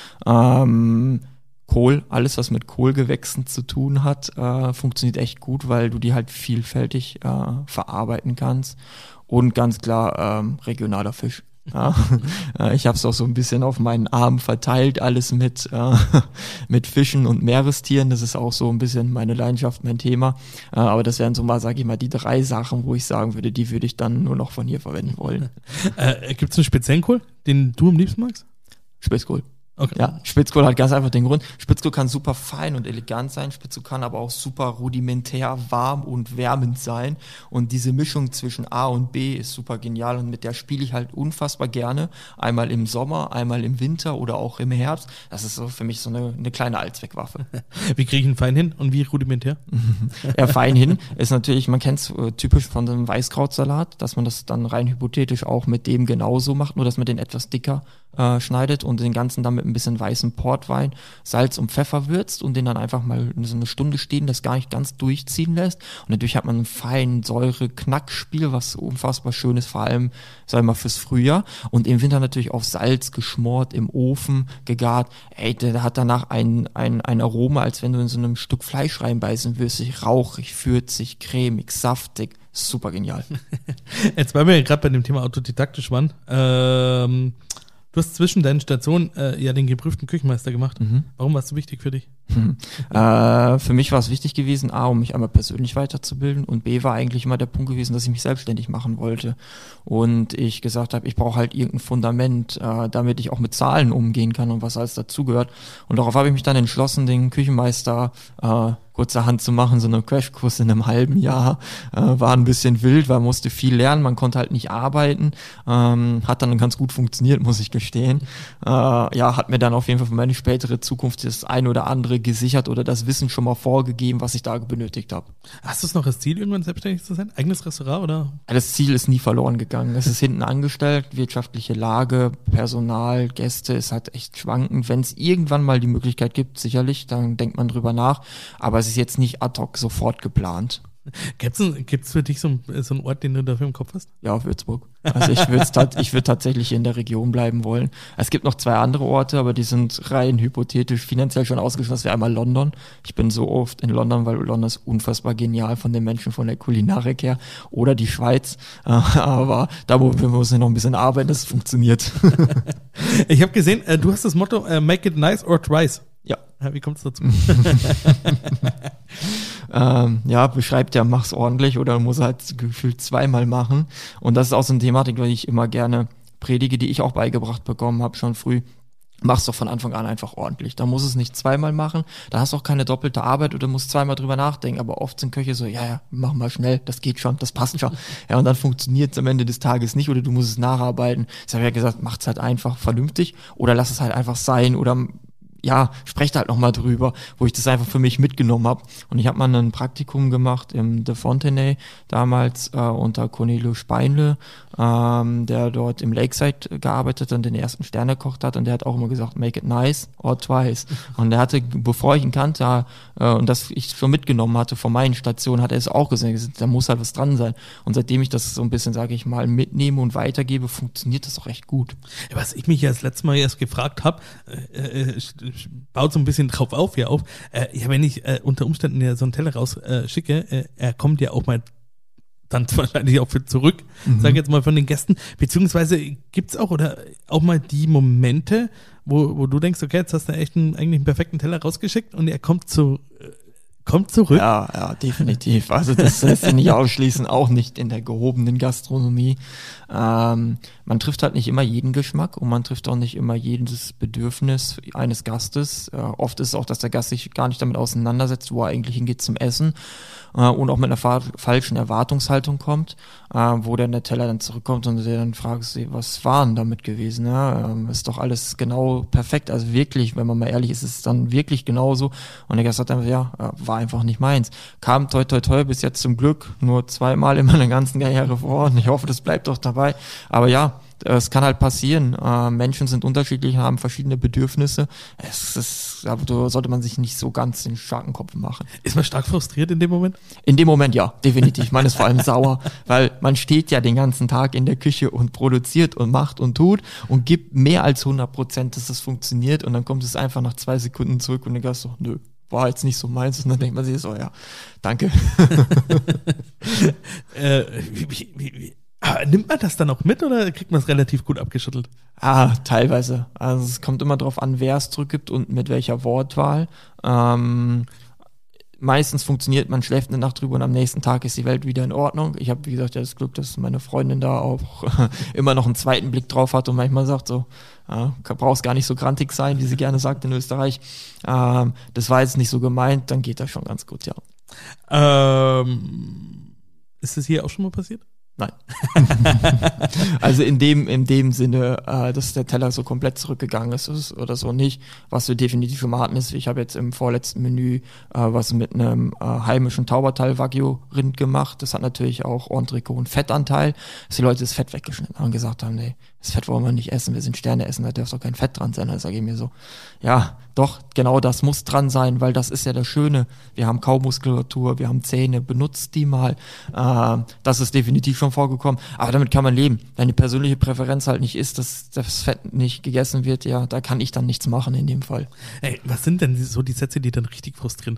Speaker 1: Kohl, alles was mit Kohlgewächsen zu tun hat, funktioniert echt gut, weil du die halt vielfältig verarbeiten kannst. Und ganz klar regionaler Fisch. Ja. Ich habe es auch so ein bisschen auf meinen Arm verteilt, alles mit Fischen und Meerestieren. Das ist auch so ein bisschen meine Leidenschaft, mein Thema. Aber das wären so mal, sage ich mal, die 3 Sachen, wo ich sagen würde, die würde ich dann nur noch von hier verwenden wollen.
Speaker 3: Gibt es einen speziellen Kohl, den du am liebsten magst?
Speaker 1: Spitzkohl.
Speaker 3: Okay.
Speaker 1: Ja, Spitzkohl hat ganz einfach den Grund. Spitzkohl kann super fein und elegant sein. Spitzkohl kann aber auch super rudimentär, warm und wärmend sein. Und diese Mischung zwischen A und B ist super genial. Und mit der spiele ich halt unfassbar gerne. Einmal im Sommer, einmal im Winter oder auch im Herbst. Das ist so für mich so eine kleine Allzweckwaffe.
Speaker 3: Wie kriege ich ihn fein hin und wie rudimentär?
Speaker 1: Ja, fein hin ist natürlich, man kennt es typisch von einem Weißkrautsalat, dass man das dann rein hypothetisch auch mit dem genauso macht, nur dass man den etwas dicker schneidet und den ganzen dann mit ein bisschen weißem Portwein, Salz und Pfeffer würzt und den dann einfach mal so eine Stunde stehen, das gar nicht ganz durchziehen lässt. Und dadurch hat man ein feinen Säure-Knackspiel, was unfassbar schön ist, vor allem, sag ich mal, fürs Frühjahr. Und im Winter natürlich auf Salz geschmort, im Ofen gegart. Ey, der hat danach ein Aroma, als wenn du in so einem Stück Fleisch reinbeißen würdest. Rauchig, würzig, cremig, saftig. Super genial.
Speaker 3: Jetzt, weil wir gerade bei dem Thema autodidaktisch waren, du hast zwischen deinen Stationen ja den geprüften Küchenmeister gemacht. Warum war es so wichtig für dich?
Speaker 1: Für mich war es wichtig gewesen, A, um mich einmal persönlich weiterzubilden und B, war eigentlich immer der Punkt gewesen, dass ich mich selbstständig machen wollte und ich gesagt habe, ich brauche halt irgendein Fundament, damit ich auch mit Zahlen umgehen kann und was alles dazugehört. Und darauf habe ich mich dann entschlossen, den Küchenmeister kurzerhand zu machen, so einen Crashkurs in einem halben Jahr. War ein bisschen wild, weil man musste viel lernen, man konnte halt nicht arbeiten. Hat dann ganz gut funktioniert, muss ich gestehen. Hat mir dann auf jeden Fall für meine spätere Zukunft das ein oder andere gesichert oder das Wissen schon mal vorgegeben, was ich da benötigt habe.
Speaker 3: Hast du es noch als Ziel, irgendwann selbstständig zu sein? Eigenes Restaurant oder?
Speaker 1: Das Ziel ist nie verloren gegangen. Es ist hinten angestellt, wirtschaftliche Lage, Personal, Gäste, ist halt echt schwankend. Wenn es irgendwann mal die Möglichkeit gibt, sicherlich, dann denkt man drüber nach. Aber es ist jetzt nicht ad hoc sofort geplant.
Speaker 3: Gibt's für dich so einen Ort, den du dafür im Kopf hast?
Speaker 1: Ja, Würzburg. Also ich würde tatsächlich in der Region bleiben wollen. Es gibt noch 2 andere Orte, aber die sind rein hypothetisch finanziell schon ausgeschlossen. Das wäre einmal London. Ich bin so oft in London, weil London ist unfassbar genial von den Menschen, von der Kulinarik her. Oder die Schweiz. Aber da müssen wir noch ein bisschen arbeiten, dass es funktioniert.
Speaker 3: Ich habe gesehen, du hast das Motto, make it nice or twice.
Speaker 1: Ja.
Speaker 3: Wie kommt es dazu?
Speaker 1: Beschreibt ja, mach's ordentlich oder muss halt gefühlt 2-mal machen. Und das ist auch so eine Thematik, die ich immer gerne predige, die ich auch beigebracht bekommen habe, schon früh. Mach's doch von Anfang an einfach ordentlich. Da muss es nicht 2-mal machen, da hast du auch keine doppelte Arbeit oder musst 2-mal drüber nachdenken. Aber oft sind Köche so, mach mal schnell, das geht schon, das passt schon. Ja, und dann funktioniert's am Ende des Tages nicht oder du musst es nacharbeiten. Ich habe ja gesagt, macht's halt einfach vernünftig oder lass es halt einfach sein oder sprecht halt nochmal drüber, wo ich das einfach für mich mitgenommen habe. Und ich habe mal ein Praktikum gemacht im De Fontenay, damals unter Cornelius Speinle, der dort im Lakeside gearbeitet und den ersten Stern gekocht hat. Und der hat auch immer gesagt, make it nice or twice. Und der hatte, bevor ich ihn kannte und das ich schon mitgenommen hatte von meinen Stationen, hat er es auch gesagt, da muss halt was dran sein. Und seitdem ich das so ein bisschen, sage ich mal, mitnehme und weitergebe, funktioniert das auch echt gut.
Speaker 3: Was ich mich ja das letzte Mal erst gefragt habe, baut so ein bisschen drauf auf, wenn ich unter Umständen so einen Teller rausschicke, er kommt ja auch mal dann wahrscheinlich auch für zurück, sage ich jetzt mal von den Gästen, beziehungsweise gibt's auch mal die Momente, wo du denkst, okay, jetzt hast du echt eigentlich einen perfekten Teller rausgeschickt und er kommt Kommt zurück?
Speaker 1: Ja, definitiv. Also das lässt sich nicht ausschließen, auch nicht in der gehobenen Gastronomie. Man trifft halt nicht immer jeden Geschmack und man trifft auch nicht immer jedes Bedürfnis eines Gastes. Oft ist es auch, dass der Gast sich gar nicht damit auseinandersetzt, wo er eigentlich hingeht zum Essen und auch mit einer falschen Erwartungshaltung kommt, wo dann der Teller dann zurückkommt und der dann fragt, was war denn damit gewesen? Ja, ist doch alles genau perfekt. Also wirklich, wenn man mal ehrlich ist, ist es dann wirklich genauso. Und der Gast sagt dann, ja, war einfach nicht meins. Kam toi toi toi bis jetzt zum Glück nur 2-mal in meiner ganzen Karriere vor und ich hoffe, das bleibt doch dabei. Aber ja, es kann halt passieren. Menschen sind unterschiedlich, haben verschiedene Bedürfnisse. Da sollte man sich nicht so ganz den starken Kopf machen.
Speaker 3: Ist man stark frustriert in dem Moment?
Speaker 1: In dem Moment ja, definitiv. Man ist vor allem sauer, weil man steht ja den ganzen Tag in der Küche und produziert und macht und tut und gibt mehr als 100%, dass das funktioniert und dann kommt es einfach nach 2 Sekunden zurück und der Gast so, nö, war jetzt nicht so meins und dann denkt man sich so, ja, danke.
Speaker 3: Nimmt man das dann auch mit oder kriegt man es relativ gut abgeschüttelt?
Speaker 1: Teilweise. Also es kommt immer drauf an, wer es zurückgibt und mit welcher Wortwahl. Meistens funktioniert, man schläft eine Nacht drüber und am nächsten Tag ist die Welt wieder in Ordnung. Ich habe, wie gesagt, ja das Glück, dass meine Freundin da auch immer noch einen zweiten Blick drauf hat und manchmal sagt so, brauchst gar nicht so grantig sein, wie sie gerne sagt in Österreich. Das war jetzt nicht so gemeint, dann geht das schon ganz gut, ja.
Speaker 3: Ist das hier auch schon mal passiert?
Speaker 1: Nein. Also in dem Sinne, dass der Teller so komplett zurückgegangen ist oder so nicht. Was wir definitiv immer hatten ist, ich habe jetzt im vorletzten Menü was mit einem heimischen Taubertal Wagyu Rind gemacht. Das hat natürlich auch Entrecot und Fettanteil, dass die Leute das Fett weggeschnitten haben und gesagt haben, nee, das Fett wollen wir nicht essen, wir sind Sterne essen, da darf doch kein Fett dran sein. Da sage ich mir so, ja, doch, genau das muss dran sein, weil das ist ja das Schöne. Wir haben Kaumuskulatur, wir haben Zähne, benutzt die mal. Das ist definitiv schon vorgekommen, aber damit kann man leben. Wenn die persönliche Präferenz halt nicht ist, dass das Fett nicht gegessen wird, ja, da kann ich dann nichts machen in dem Fall.
Speaker 3: Ey, was sind denn so die Sätze, die dann richtig frustrieren?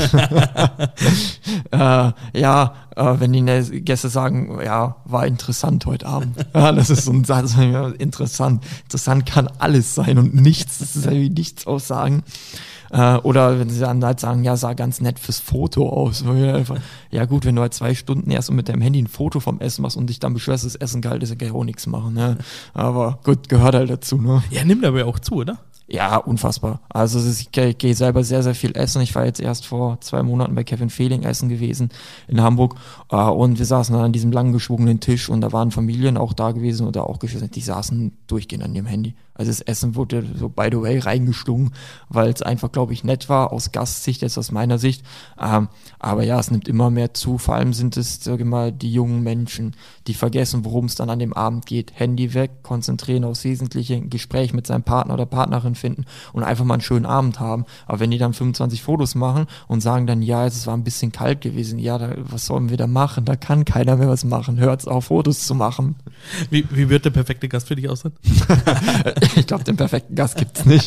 Speaker 1: Wenn die Gäste sagen, ja, war interessant heute Abend. Ja, das ist so ein Satz, ja, interessant. Interessant kann alles sein und nichts, das ist irgendwie nichts aussagen. Oder wenn sie dann halt sagen, ja, sah ganz nett fürs Foto aus. Ja gut, wenn du halt 2 Stunden erst mit deinem Handy ein Foto vom Essen machst und dich dann beschwerst, das Essen kalt ist, dann kann ich auch nichts machen. Ne? Aber gut, gehört halt dazu. Ne?
Speaker 3: Ja, nimmt aber auch zu, oder?
Speaker 1: Ja, unfassbar. Also ich gehe selber sehr, sehr viel essen. Ich war jetzt erst vor 2 Monaten bei Kevin Fehling essen gewesen in Hamburg und wir saßen dann an diesem lang geschwungenen Tisch und da waren Familien auch da gewesen oder auch gesessen, die saßen durchgehend an ihrem Handy. Also das Essen wurde so by the way reingeschlungen, weil es einfach, glaube ich, nett war, aus Gastsicht, jetzt aus meiner Sicht. Aber ja, es nimmt immer mehr zu. Vor allem sind es, sage ich mal, die jungen Menschen, die vergessen, worum es dann an dem Abend geht. Handy weg, konzentrieren aufs Wesentliche, ein Gespräch mit seinem Partner oder Partnerin finden und einfach mal einen schönen Abend haben. Aber wenn die dann 25 Fotos machen und sagen dann, ja, es war ein bisschen kalt gewesen, ja, was sollen wir da machen? Da kann keiner mehr was machen. Hört's auf, Fotos zu machen.
Speaker 3: Wie wird der perfekte Gast für dich aussehen?
Speaker 1: Ich glaube, den perfekten Gast gibt's nicht.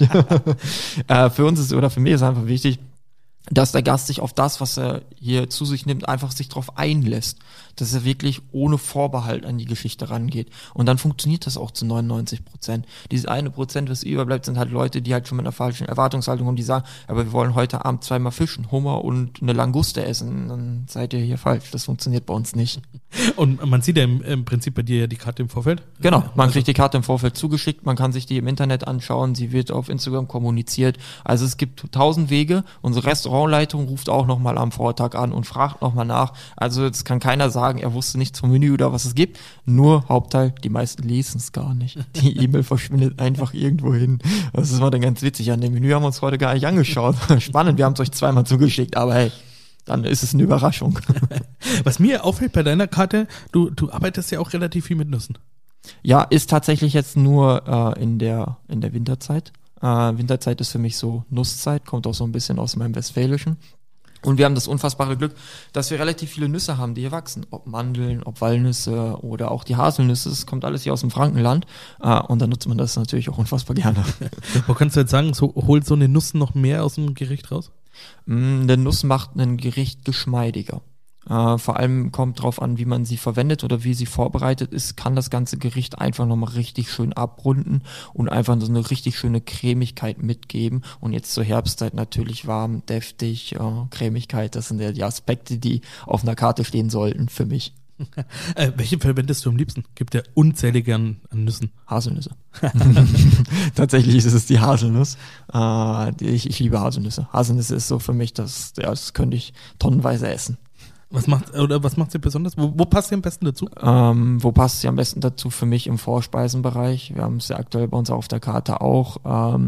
Speaker 1: Für uns ist oder für mich ist einfach wichtig, dass der Gast sich auf das, was er hier zu sich nimmt, einfach sich drauf einlässt. Dass er wirklich ohne Vorbehalt an die Geschichte rangeht. Und dann funktioniert das auch zu 99%. Dieses 1%, was überbleibt, sind halt Leute, die halt schon mit einer falschen Erwartungshaltung haben, die sagen, aber wir wollen heute Abend 2-mal fischen, Hummer und eine Languste essen. Dann seid ihr hier falsch. Das funktioniert bei uns nicht.
Speaker 3: Und man sieht ja im Prinzip bei dir ja die Karte im Vorfeld.
Speaker 1: Genau, man kriegt die Karte im Vorfeld zugeschickt, man kann sich die im Internet anschauen, sie wird auf Instagram kommuniziert. Also es gibt 1000 Wege. Unsere Restaurantleitung ruft auch nochmal am Vortag an und fragt nochmal nach. Also es kann keiner sagen, er wusste nichts vom Menü oder was es gibt. Nur Hauptteil, die meisten lesen es gar nicht. Die E-Mail verschwindet einfach irgendwo hin. Das war dann ganz witzig. An dem Menü haben wir uns heute gar nicht angeschaut. Spannend, wir haben es euch 2-mal zugeschickt, aber hey, dann ist es eine Überraschung.
Speaker 3: Was mir auffällt bei deiner Karte, du arbeitest ja auch relativ viel mit Nüssen.
Speaker 1: Ja, ist tatsächlich jetzt nur in der Winterzeit. Winterzeit ist für mich so Nusszeit, kommt auch so ein bisschen aus meinem Westfälischen. Und wir haben das unfassbare Glück, dass wir relativ viele Nüsse haben, die hier wachsen. Ob Mandeln, ob Walnüsse oder auch die Haselnüsse. Das kommt alles hier aus dem Frankenland. Und dann nutzt man das natürlich auch unfassbar gerne.
Speaker 3: Wo kannst du jetzt sagen, holt so eine Nuss noch mehr aus dem Gericht raus?
Speaker 1: Eine Nuss macht ein Gericht geschmeidiger.
Speaker 5: Vor allem kommt drauf an, wie man sie verwendet oder wie sie vorbereitet ist, kann das ganze Gericht einfach nochmal richtig schön abrunden und einfach so eine richtig schöne Cremigkeit mitgeben. Und jetzt zur Herbstzeit natürlich warm, deftig, Cremigkeit, das sind ja die Aspekte, die auf einer Karte stehen sollten für mich.
Speaker 3: Welche verwendest du am liebsten? Gibt ja unzählige an Nüssen.
Speaker 5: Haselnüsse. Tatsächlich ist es die Haselnuss. Ich liebe Haselnüsse. Haselnüsse ist so für mich, das könnte ich tonnenweise essen.
Speaker 3: Was macht sie besonders? Wo passt sie am besten dazu?
Speaker 5: Wo passt sie am besten dazu? Für mich im Vorspeisenbereich. Wir haben es ja aktuell bei uns auf der Karte auch.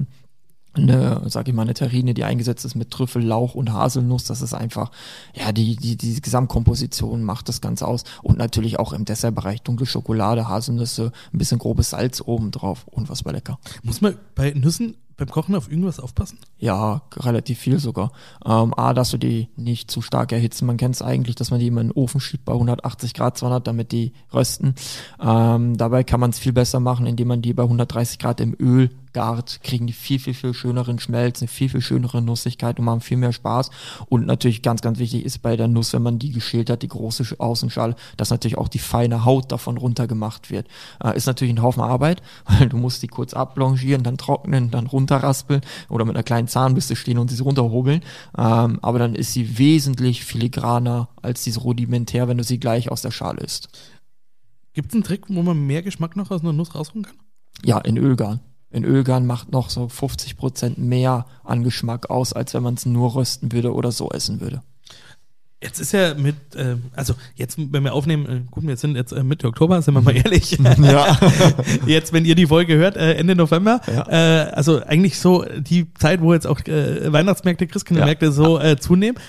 Speaker 5: Eine Terrine, die eingesetzt ist mit Trüffel, Lauch und Haselnuss. Das ist einfach, ja, die Gesamtkomposition macht das Ganze aus. Und natürlich auch im Dessertbereich dunkle Schokolade, Haselnüsse, ein bisschen grobes Salz oben drauf. Unfassbar lecker.
Speaker 3: Muss man bei Nüssen beim Kochen auf irgendwas aufpassen?
Speaker 5: Ja, relativ viel sogar. Dass du die nicht zu stark erhitzen. Man kennt es eigentlich, dass man die immer in den Ofen schiebt bei 180 Grad 200, damit die rösten. Dabei kann man es viel besser machen, indem man die bei 130 Grad im Öl gart, kriegen die viel, viel, viel schöneren Schmelz, eine viel, viel schönere Nussigkeit und machen viel mehr Spaß. Und natürlich ganz, ganz wichtig ist bei der Nuss, wenn man die geschält hat, die große Außenschale, dass natürlich auch die feine Haut davon runtergemacht wird. Ist natürlich ein Haufen Arbeit, weil du musst die kurz abblanchieren, dann trocknen, dann runterraspeln oder mit einer kleinen Zahnbürste stehen und sie runterhobeln. Aber dann ist sie wesentlich filigraner als diese rudimentär, wenn du sie gleich aus der Schale isst.
Speaker 3: Gibt es einen Trick, wo man mehr Geschmack noch aus einer Nuss rausholen kann?
Speaker 5: Ja, in Ölgarn. In Ölgarn macht noch so 50% mehr an Geschmack aus, als wenn man es nur rösten würde oder so essen würde.
Speaker 3: Jetzt ist ja jetzt, wenn wir aufnehmen, wir sind jetzt Mitte Oktober, sind wir mal ehrlich.
Speaker 5: Ja.
Speaker 3: Jetzt, wenn ihr die Folge hört, Ende November,
Speaker 5: ja.
Speaker 3: Also eigentlich so die Zeit, wo jetzt auch Weihnachtsmärkte, Christkindlmärkte zunehmen.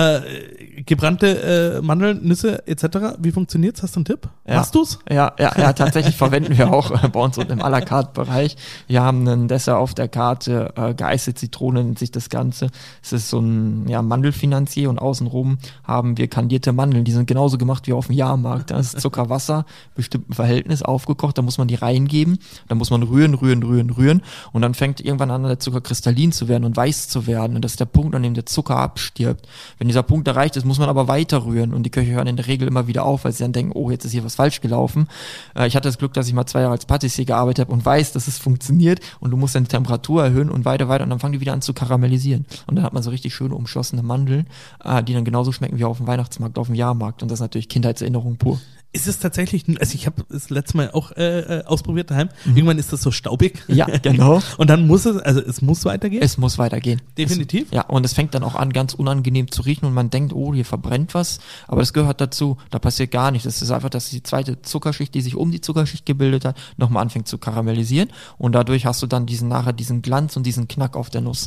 Speaker 3: Gebrannte Mandeln, Nüsse etc. Wie funktioniert's? Hast du einen Tipp?
Speaker 5: Ja.
Speaker 3: Machst du's?
Speaker 5: Ja, verwenden verwenden wir auch bei uns unten im à la carte Bereich. Wir haben einen Dessert auf der Karte, geeiste Zitrone nennt sich das Ganze. Es ist so ein Mandelfinanzier und außenrum haben wir kandierte Mandeln. Die sind genauso gemacht wie auf dem Jahrmarkt. Da ist Zucker-Wasser, bestimmten Verhältnis aufgekocht, da muss man die reingeben, dann muss man rühren und dann fängt irgendwann an, der Zucker kristallin zu werden und weiß zu werden. Und das ist der Punkt, an dem der Zucker abstirbt. Wenn dieser Punkt erreicht ist, muss man aber weiter rühren und die Köche hören in der Regel immer wieder auf, weil sie dann denken, oh, jetzt ist hier was falsch gelaufen. Ich hatte das Glück, dass ich mal 2 Jahre als Patissier gearbeitet habe und weiß, dass es funktioniert und du musst dann die Temperatur erhöhen und weiter und dann fangen die wieder an zu karamellisieren. Und dann hat man so richtig schöne umschlossene Mandeln, die dann genauso schmecken wie auf dem Weihnachtsmarkt, auf dem Jahrmarkt und das ist natürlich Kindheitserinnerung pur.
Speaker 3: Ist es tatsächlich, also ich habe das letzte Mal auch ausprobiert daheim, irgendwann ist das so staubig.
Speaker 5: Ja, genau.
Speaker 3: Und dann muss es muss weitergehen?
Speaker 5: Es muss weitergehen.
Speaker 3: Definitiv?
Speaker 5: Ja, und es fängt dann auch an, ganz unangenehm zu riechen und man denkt, oh, hier verbrennt was, aber das gehört dazu, da passiert gar nichts. Das ist einfach, dass die zweite Zuckerschicht, die sich um die Zuckerschicht gebildet hat, nochmal anfängt zu karamellisieren und dadurch hast du dann diesen Glanz und diesen Knack auf der Nuss.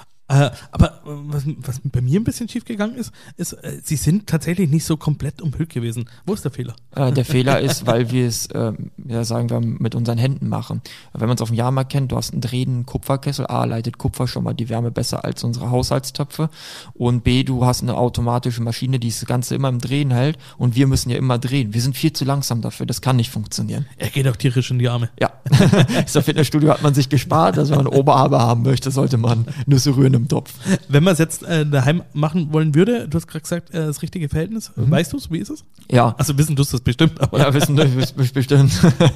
Speaker 3: Aber was bei mir ein bisschen schief gegangen ist, sie sind tatsächlich nicht so komplett umhüllt gewesen. Wo ist der Fehler?
Speaker 5: Der Fehler ist, weil wir es, sagen wir, mit unseren Händen machen. Wenn man es auf dem Jahrmarkt kennt, du hast einen drehenden Kupferkessel. A, leitet Kupfer schon mal die Wärme besser als unsere Haushaltstöpfe. Und B, du hast eine automatische Maschine, die das Ganze immer im Drehen hält. Und wir müssen ja immer drehen. Wir sind viel zu langsam dafür. Das kann nicht funktionieren.
Speaker 3: Er geht auch tierisch in die Arme.
Speaker 5: Ja. Das Fitnessstudio hat man sich gespart. Also wenn man Oberarme haben möchte, sollte man Nüsse rühren im Topf.
Speaker 3: Wenn man es jetzt daheim machen wollen würde, du hast gerade gesagt, das richtige Verhältnis, weißt du es? Wie ist es?
Speaker 5: Ja.
Speaker 3: Also wissen du es bestimmt. Aber
Speaker 5: ja, wissen du bestimmt.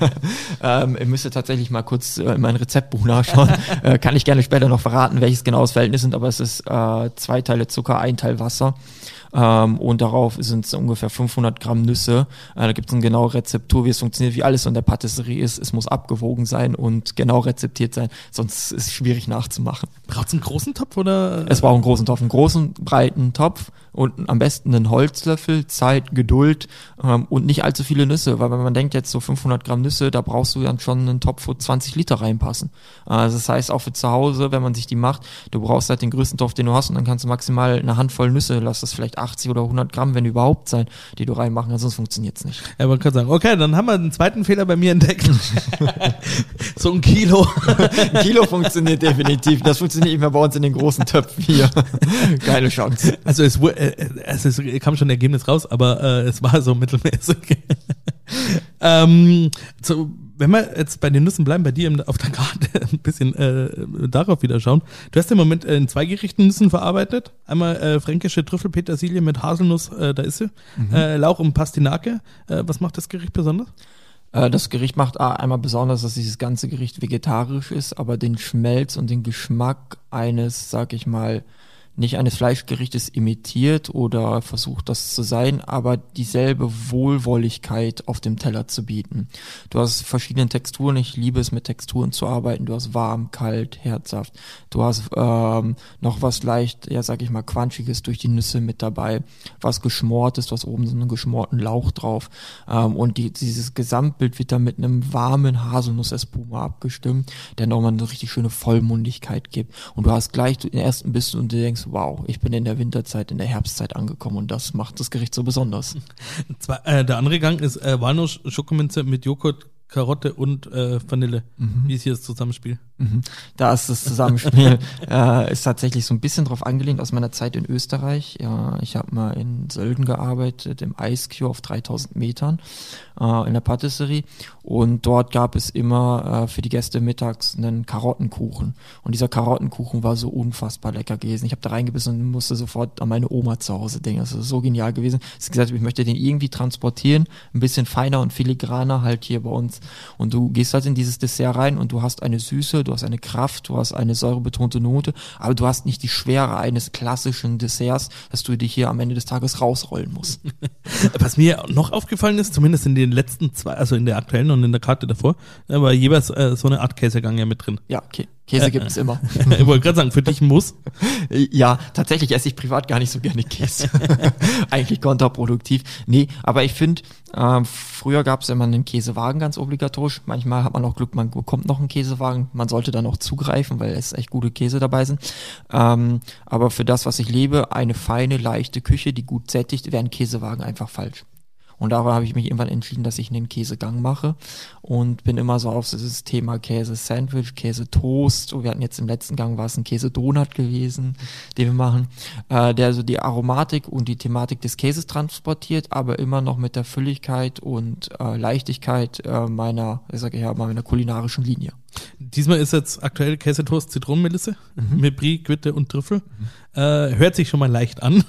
Speaker 5: Ihr müsstet tatsächlich mal kurz in mein Rezeptbuch nachschauen. Kann ich gerne später noch verraten, welches genau das Verhältnis sind, aber es ist 2 Teile Zucker, 1 Teil Wasser. Und darauf sind es ungefähr 500 Gramm Nüsse. Da gibt es eine genaue Rezeptur, wie es funktioniert, wie alles in der Patisserie ist. Es muss abgewogen sein und genau rezeptiert sein, sonst ist es schwierig nachzumachen.
Speaker 3: Braucht es einen großen Topf oder?
Speaker 5: Es braucht einen großen Topf, einen großen, breiten Topf und am besten einen Holzlöffel, Zeit, Geduld und nicht allzu viele Nüsse, weil wenn man denkt jetzt so 500 Gramm Nüsse, da brauchst du dann schon einen Topf, wo 20 Liter reinpassen. Das heißt auch für zu Hause, wenn man sich die macht, du brauchst halt den größten Topf, den du hast und dann kannst du maximal eine Handvoll Nüsse, lass das vielleicht 80 oder 100 Gramm, wenn überhaupt sein, die du reinmachen, sonst funktioniert's nicht.
Speaker 3: Ja, man kann sagen, okay, dann haben wir einen zweiten Fehler bei mir entdeckt. So ein Kilo.
Speaker 5: Ein Kilo funktioniert definitiv. Das funktioniert nicht mehr bei uns in den großen Töpfen hier. Keine Chance.
Speaker 3: Also es kam schon ein Ergebnis raus, aber es war so mittelmäßig. Wenn wir jetzt bei den Nüssen bleiben, bei dir auf der Karte ein bisschen darauf wieder schauen. Du hast im Moment in 2 Gerichten Nüssen verarbeitet. Einmal fränkische Trüffelpetersilie mit Haselnuss, da ist sie. Lauch und Pastinake. Was macht das Gericht besonders?
Speaker 5: Das Gericht macht einmal besonders, dass dieses ganze Gericht vegetarisch ist, aber den Schmelz und den Geschmack eines, sag ich mal, nicht eines Fleischgerichtes imitiert oder versucht das zu sein, aber dieselbe Wohlwolligkeit auf dem Teller zu bieten. Du hast verschiedene Texturen, ich liebe es mit Texturen zu arbeiten, du hast warm, kalt, herzhaft, du hast noch was leicht, ja sag ich mal, Crunchiges durch die Nüsse mit dabei, was geschmort ist, du hast oben so einen geschmorten Lauch drauf und dieses Gesamtbild wird dann mit einem warmen Haselnuss-Espuma abgestimmt, der nochmal eine richtig schöne Vollmundigkeit gibt und du hast gleich den ersten Bissen und du denkst, wow, ich bin in der Winterzeit, in der Herbstzeit angekommen und das macht das Gericht so besonders.
Speaker 3: Der andere Gang ist Walnuss-Schokominze mit Joghurt, Karotte und Vanille. Wie ist hier das Zusammenspiel?
Speaker 5: Da ist das Zusammenspiel ist tatsächlich so ein bisschen drauf angelehnt aus meiner Zeit in Österreich. Ja, ich habe mal in Sölden gearbeitet, im Ice Cube auf 3000 Metern in der Patisserie und dort gab es immer für die Gäste mittags einen Karottenkuchen und dieser Karottenkuchen war so unfassbar lecker gewesen. Ich habe da reingebissen und musste sofort an meine Oma zu Hause denken. Das ist so genial gewesen. Ich gesagt, ich möchte den irgendwie transportieren, ein bisschen feiner und filigraner halt hier bei uns. Und du gehst halt in dieses Dessert rein und du hast eine Süße, du hast eine Kraft, du hast eine säurebetonte Note, aber du hast nicht die Schwere eines klassischen Desserts, dass du dich hier am Ende des Tages rausrollen musst.
Speaker 3: Was mir noch aufgefallen ist, zumindest in den letzten 2, also in der aktuellen und in der Karte davor, war jeweils so eine Art Käsegang ja mit drin.
Speaker 5: Ja, okay. Käse gibt es immer.
Speaker 3: Ich wollte gerade sagen, für dich muss.
Speaker 5: Ja, tatsächlich esse ich privat gar nicht so gerne Käse. Eigentlich kontraproduktiv. Nee, aber ich finde, früher gab es immer einen Käsewagen ganz obligatorisch. Manchmal hat man auch Glück, man bekommt noch einen Käsewagen. Man sollte dann auch zugreifen, weil es echt gute Käse dabei sind. Aber für das, was ich liebe, eine feine, leichte Küche, die gut sättigt, wäre ein Käsewagen einfach falsch. Und darüber habe ich mich irgendwann entschieden, dass ich einen Käsegang mache und bin immer so auf dieses Thema Käse-Sandwich, Käse-Toast. Und wir hatten jetzt im letzten Gang, war es ein Käse-Donut gewesen, den wir machen, der so die Aromatik und die Thematik des Käses transportiert, aber immer noch mit der Fülligkeit und Leichtigkeit meiner kulinarischen Linie.
Speaker 3: Diesmal ist jetzt aktuell Käsetoast Zitronenmelisse mit Brie, Quitte und Trüffel. Hört sich schon mal leicht an.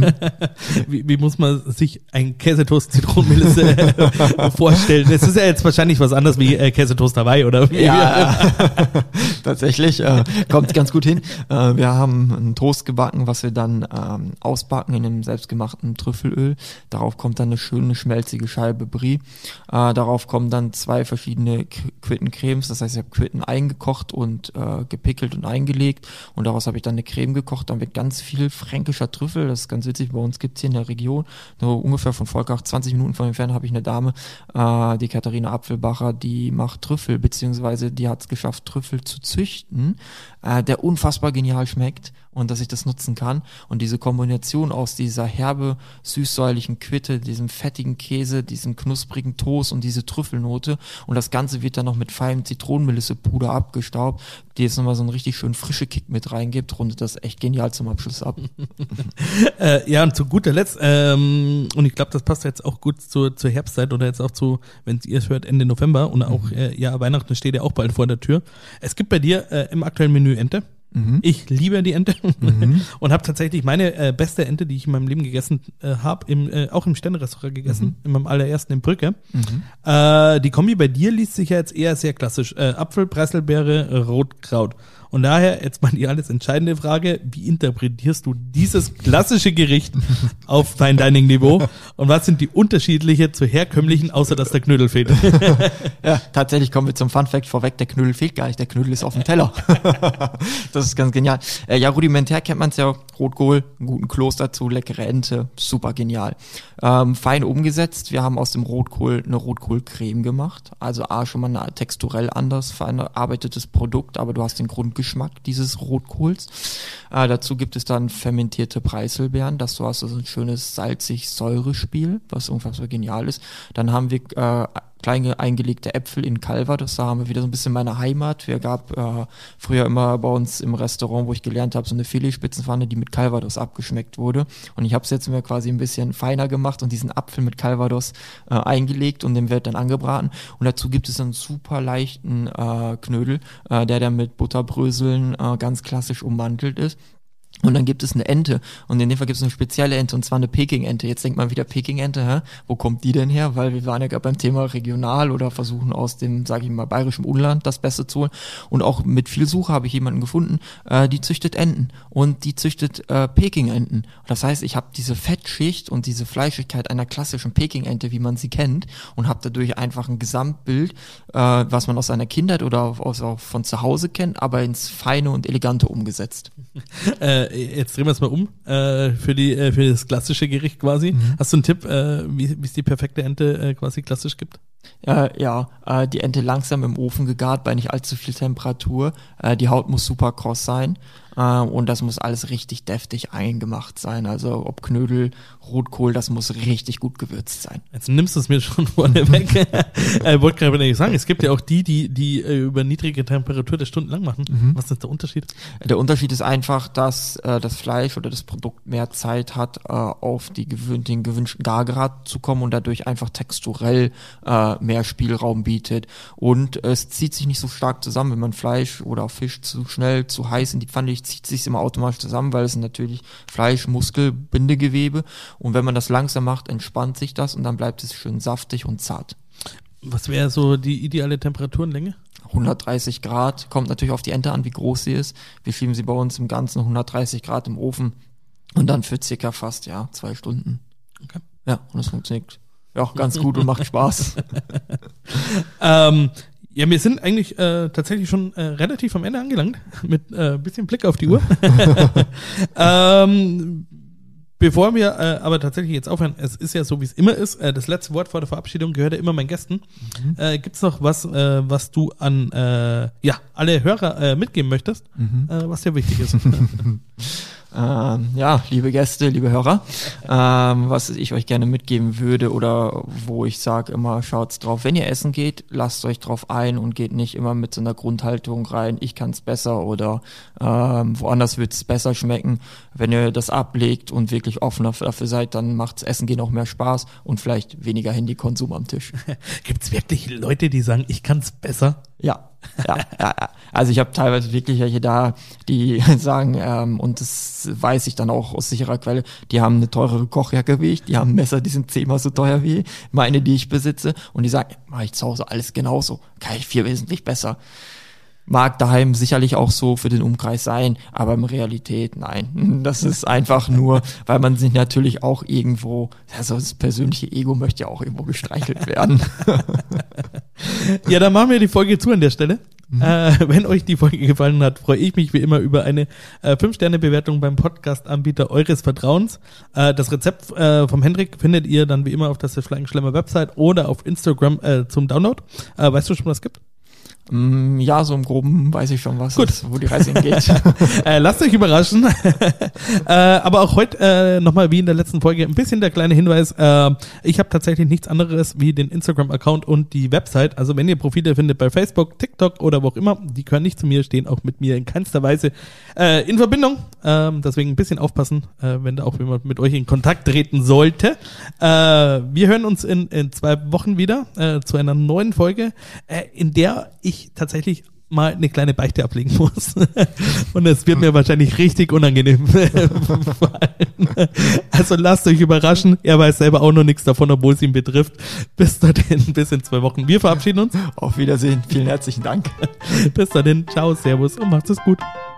Speaker 3: Wie muss man sich ein Käsetoast Zitronenmelisse vorstellen? Es ist ja jetzt wahrscheinlich was anderes wie Käsetoast Hawaii, oder?
Speaker 5: Ja, tatsächlich. Kommt ganz gut hin. Wir haben einen Toast gebacken, was wir dann ausbacken in einem selbstgemachten Trüffelöl. Darauf kommt dann eine schöne schmelzige Scheibe Brie. Darauf kommen dann 2 verschiedene Quittencremes. Das heißt, ich habe Quitten eingekocht und gepickelt und eingelegt. Und daraus habe ich dann eine Creme gekocht. Dann wird ganz viel fränkischer Trüffel. Das ist ganz witzig. Bei uns gibt es hier in der Region, nur ungefähr von Volkach 20 Minuten von entfernt, habe ich eine Dame, die Katharina Apfelbacher, die macht Trüffel, beziehungsweise die hat es geschafft, Trüffel zu züchten, der unfassbar genial schmeckt und dass ich das nutzen kann. Und diese Kombination aus dieser herbe, süßsäuerlichen Quitte, diesem fettigen Käse, diesem knusprigen Toast und diese Trüffelnote und das Ganze wird dann noch mit feinem Zitronenmelissepuder abgestaubt, die jetzt nochmal so einen richtig schönen frische Kick mit reingibt, rundet das echt genial zum Abschluss ab.
Speaker 3: Ja, und zu guter Letzt, und ich glaube, das passt jetzt auch gut zur Herbstzeit oder jetzt auch zu, wenn ihr es hört, Ende November und auch, ja, Weihnachten steht ja auch bald vor der Tür. Es gibt bei dir im aktuellen Menü Ente. Ich liebe die Ente und habe tatsächlich meine beste Ente, die ich in meinem Leben gegessen habe, auch im Sterne-Restaurant gegessen, in meinem allerersten in Brücke. Die Kombi bei dir liest sich ja jetzt eher sehr klassisch. Apfel, Preiselbeere, Rotkraut. Und daher jetzt mal die alles entscheidende Frage, wie interpretierst du dieses klassische Gericht auf Fine-Dining-Niveau und was sind die Unterschiedliche zu herkömmlichen, außer dass der Knödel fehlt?
Speaker 5: Ja, tatsächlich kommen wir zum Fun-Fact vorweg, der Knödel fehlt gar nicht, der Knödel ist auf dem Teller. Das ist ganz genial. Ja, rudimentär kennt man es ja, Rotkohl, einen guten Kloß dazu, leckere Ente, super genial. Fein umgesetzt, wir haben aus dem Rotkohl eine Rotkohlcreme gemacht, also schon mal ein texturell anders verarbeitetes Produkt, aber du hast den Grundgeschmack dieses Rotkohls. Dazu gibt es dann fermentierte Preiselbeeren, dass du hast so ein schönes salzig-Säurespiel, was unfassbar genial ist. Dann haben wir kleine eingelegte Äpfel in Calvados, da haben wir wieder so ein bisschen meine Heimat. Wir gab früher immer bei uns im Restaurant, wo ich gelernt habe, so eine Filetspitzenpfanne, die mit Calvados abgeschmeckt wurde. Und ich habe es jetzt mir quasi ein bisschen feiner gemacht und diesen Apfel mit Calvados eingelegt und den wird dann angebraten. Und dazu gibt es einen super leichten Knödel, der dann mit Butterbröseln ganz klassisch ummantelt ist. Und dann gibt es eine Ente und in dem Fall gibt es eine spezielle Ente und zwar eine Peking-Ente. Jetzt denkt man wieder Peking-Ente, wo kommt die denn her? Weil wir waren ja gerade beim Thema regional oder versuchen aus dem, sage ich mal, bayerischen Unland das Beste zu holen. Und auch mit viel Suche habe ich jemanden gefunden, die züchtet Enten und die züchtet Peking-Enten. Das heißt, ich habe diese Fettschicht und diese Fleischigkeit einer klassischen Peking-Ente, wie man sie kennt, und habe dadurch einfach ein Gesamtbild, was man aus seiner Kindheit oder auch von zu Hause kennt, aber ins Feine und Elegante umgesetzt.
Speaker 3: Jetzt drehen wir es mal um für das klassische Gericht quasi. Hast du einen Tipp, wie es die perfekte Ente quasi klassisch gibt?
Speaker 5: Die Ente langsam im Ofen gegart bei nicht allzu viel Temperatur. Die Haut muss super kross sein und das muss alles richtig deftig eingemacht sein. Also ob Knödel, Rotkohl, das muss richtig gut gewürzt sein.
Speaker 3: Jetzt nimmst du es mir schon vorne weg. Wollte gerade nicht sagen, es gibt ja auch die über niedrige Temperatur das stundenlang machen. Was ist der Unterschied?
Speaker 5: Der Unterschied ist einfach, dass das Fleisch oder das Produkt mehr Zeit hat, auf den gewünschten Gargrad zu kommen und dadurch einfach texturell mehr Spielraum bietet. Und es zieht sich nicht so stark zusammen, wenn man Fleisch oder Fisch zu schnell, zu heiß in die Pfanne legt, zieht sich immer automatisch zusammen, weil es natürlich Fleisch, Muskel, Bindegewebe. Und wenn man das langsam macht, entspannt sich das und dann bleibt es schön saftig und zart.
Speaker 3: Was wäre so die ideale Temperaturenlänge?
Speaker 5: 130 Grad, kommt natürlich auf die Ente an, wie groß sie ist. Wir schieben sie bei uns im Ganzen 130 Grad im Ofen und dann für circa fast 2 Stunden.
Speaker 3: Okay.
Speaker 5: Ja, und das funktioniert ganz gut und macht Spaß.
Speaker 3: Wir sind eigentlich tatsächlich schon relativ am Ende angelangt, mit bisschen Blick auf die Uhr. Bevor wir aber tatsächlich jetzt aufhören, es ist ja so, wie es immer ist, das letzte Wort vor der Verabschiedung gehört ja immer meinen Gästen. Gibt's noch was, was du an alle Hörer mitgeben möchtest, was dir wichtig ist?
Speaker 5: Liebe Gäste, liebe Hörer, was ich euch gerne mitgeben würde oder wo ich sage immer, schaut's drauf, wenn ihr essen geht, lasst euch drauf ein und geht nicht immer mit so einer Grundhaltung rein, ich kann's besser oder woanders wird's besser schmecken. Wenn ihr das ablegt und wirklich offen dafür seid, dann macht's Essen gehen auch mehr Spaß und vielleicht weniger Handykonsum am Tisch.
Speaker 3: Gibt's wirklich Leute, die sagen, ich kann's besser?
Speaker 5: Ja. Also ich habe teilweise wirklich welche da, die sagen, und das weiß ich dann auch aus sicherer Quelle, die haben eine teurere Kochjacke wie ich, die haben Messer, die sind 10-mal so teuer wie meine, die ich besitze, und die sagen, mache ich zu Hause alles genauso, kann ich viel wesentlich besser. Mag daheim sicherlich auch so für den Umkreis sein, aber in Realität nein. Das ist einfach nur, weil man sich natürlich auch irgendwo, also das persönliche Ego möchte ja auch irgendwo gestreichelt werden.
Speaker 3: Ja, dann machen wir die Folge zu an der Stelle. Wenn euch die Folge gefallen hat, freue ich mich wie immer über eine 5-Sterne-Bewertung beim Podcast-Anbieter eures Vertrauens. Das Rezept vom Hendrik findet ihr dann wie immer auf der Flying-Schlemmer Website oder auf Instagram zum Download. Weißt du schon, was es gibt?
Speaker 5: Ja, so im Groben weiß ich schon, wo die Reise hingeht.
Speaker 3: Lasst euch überraschen. Aber auch heute nochmal wie in der letzten Folge ein bisschen der kleine Hinweis. Ich habe tatsächlich nichts anderes wie den Instagram-Account und die Website. Also wenn ihr Profile findet bei Facebook, TikTok oder wo auch immer, die können nicht zu mir, stehen auch mit mir in keinster Weise in Verbindung. Deswegen ein bisschen aufpassen, wenn da auch jemand mit euch in Kontakt treten sollte. Wir hören uns in 2 Wochen wieder zu einer neuen Folge, in der ich tatsächlich mal eine kleine Beichte ablegen muss. Und es wird mir wahrscheinlich richtig unangenehm fallen. Also lasst euch überraschen. Er weiß selber auch noch nichts davon, obwohl es ihn betrifft. Bis dahin, bis in 2 Wochen. Wir verabschieden uns.
Speaker 5: Auf Wiedersehen. Vielen herzlichen Dank.
Speaker 3: Bis dahin. Ciao, servus und macht's es gut.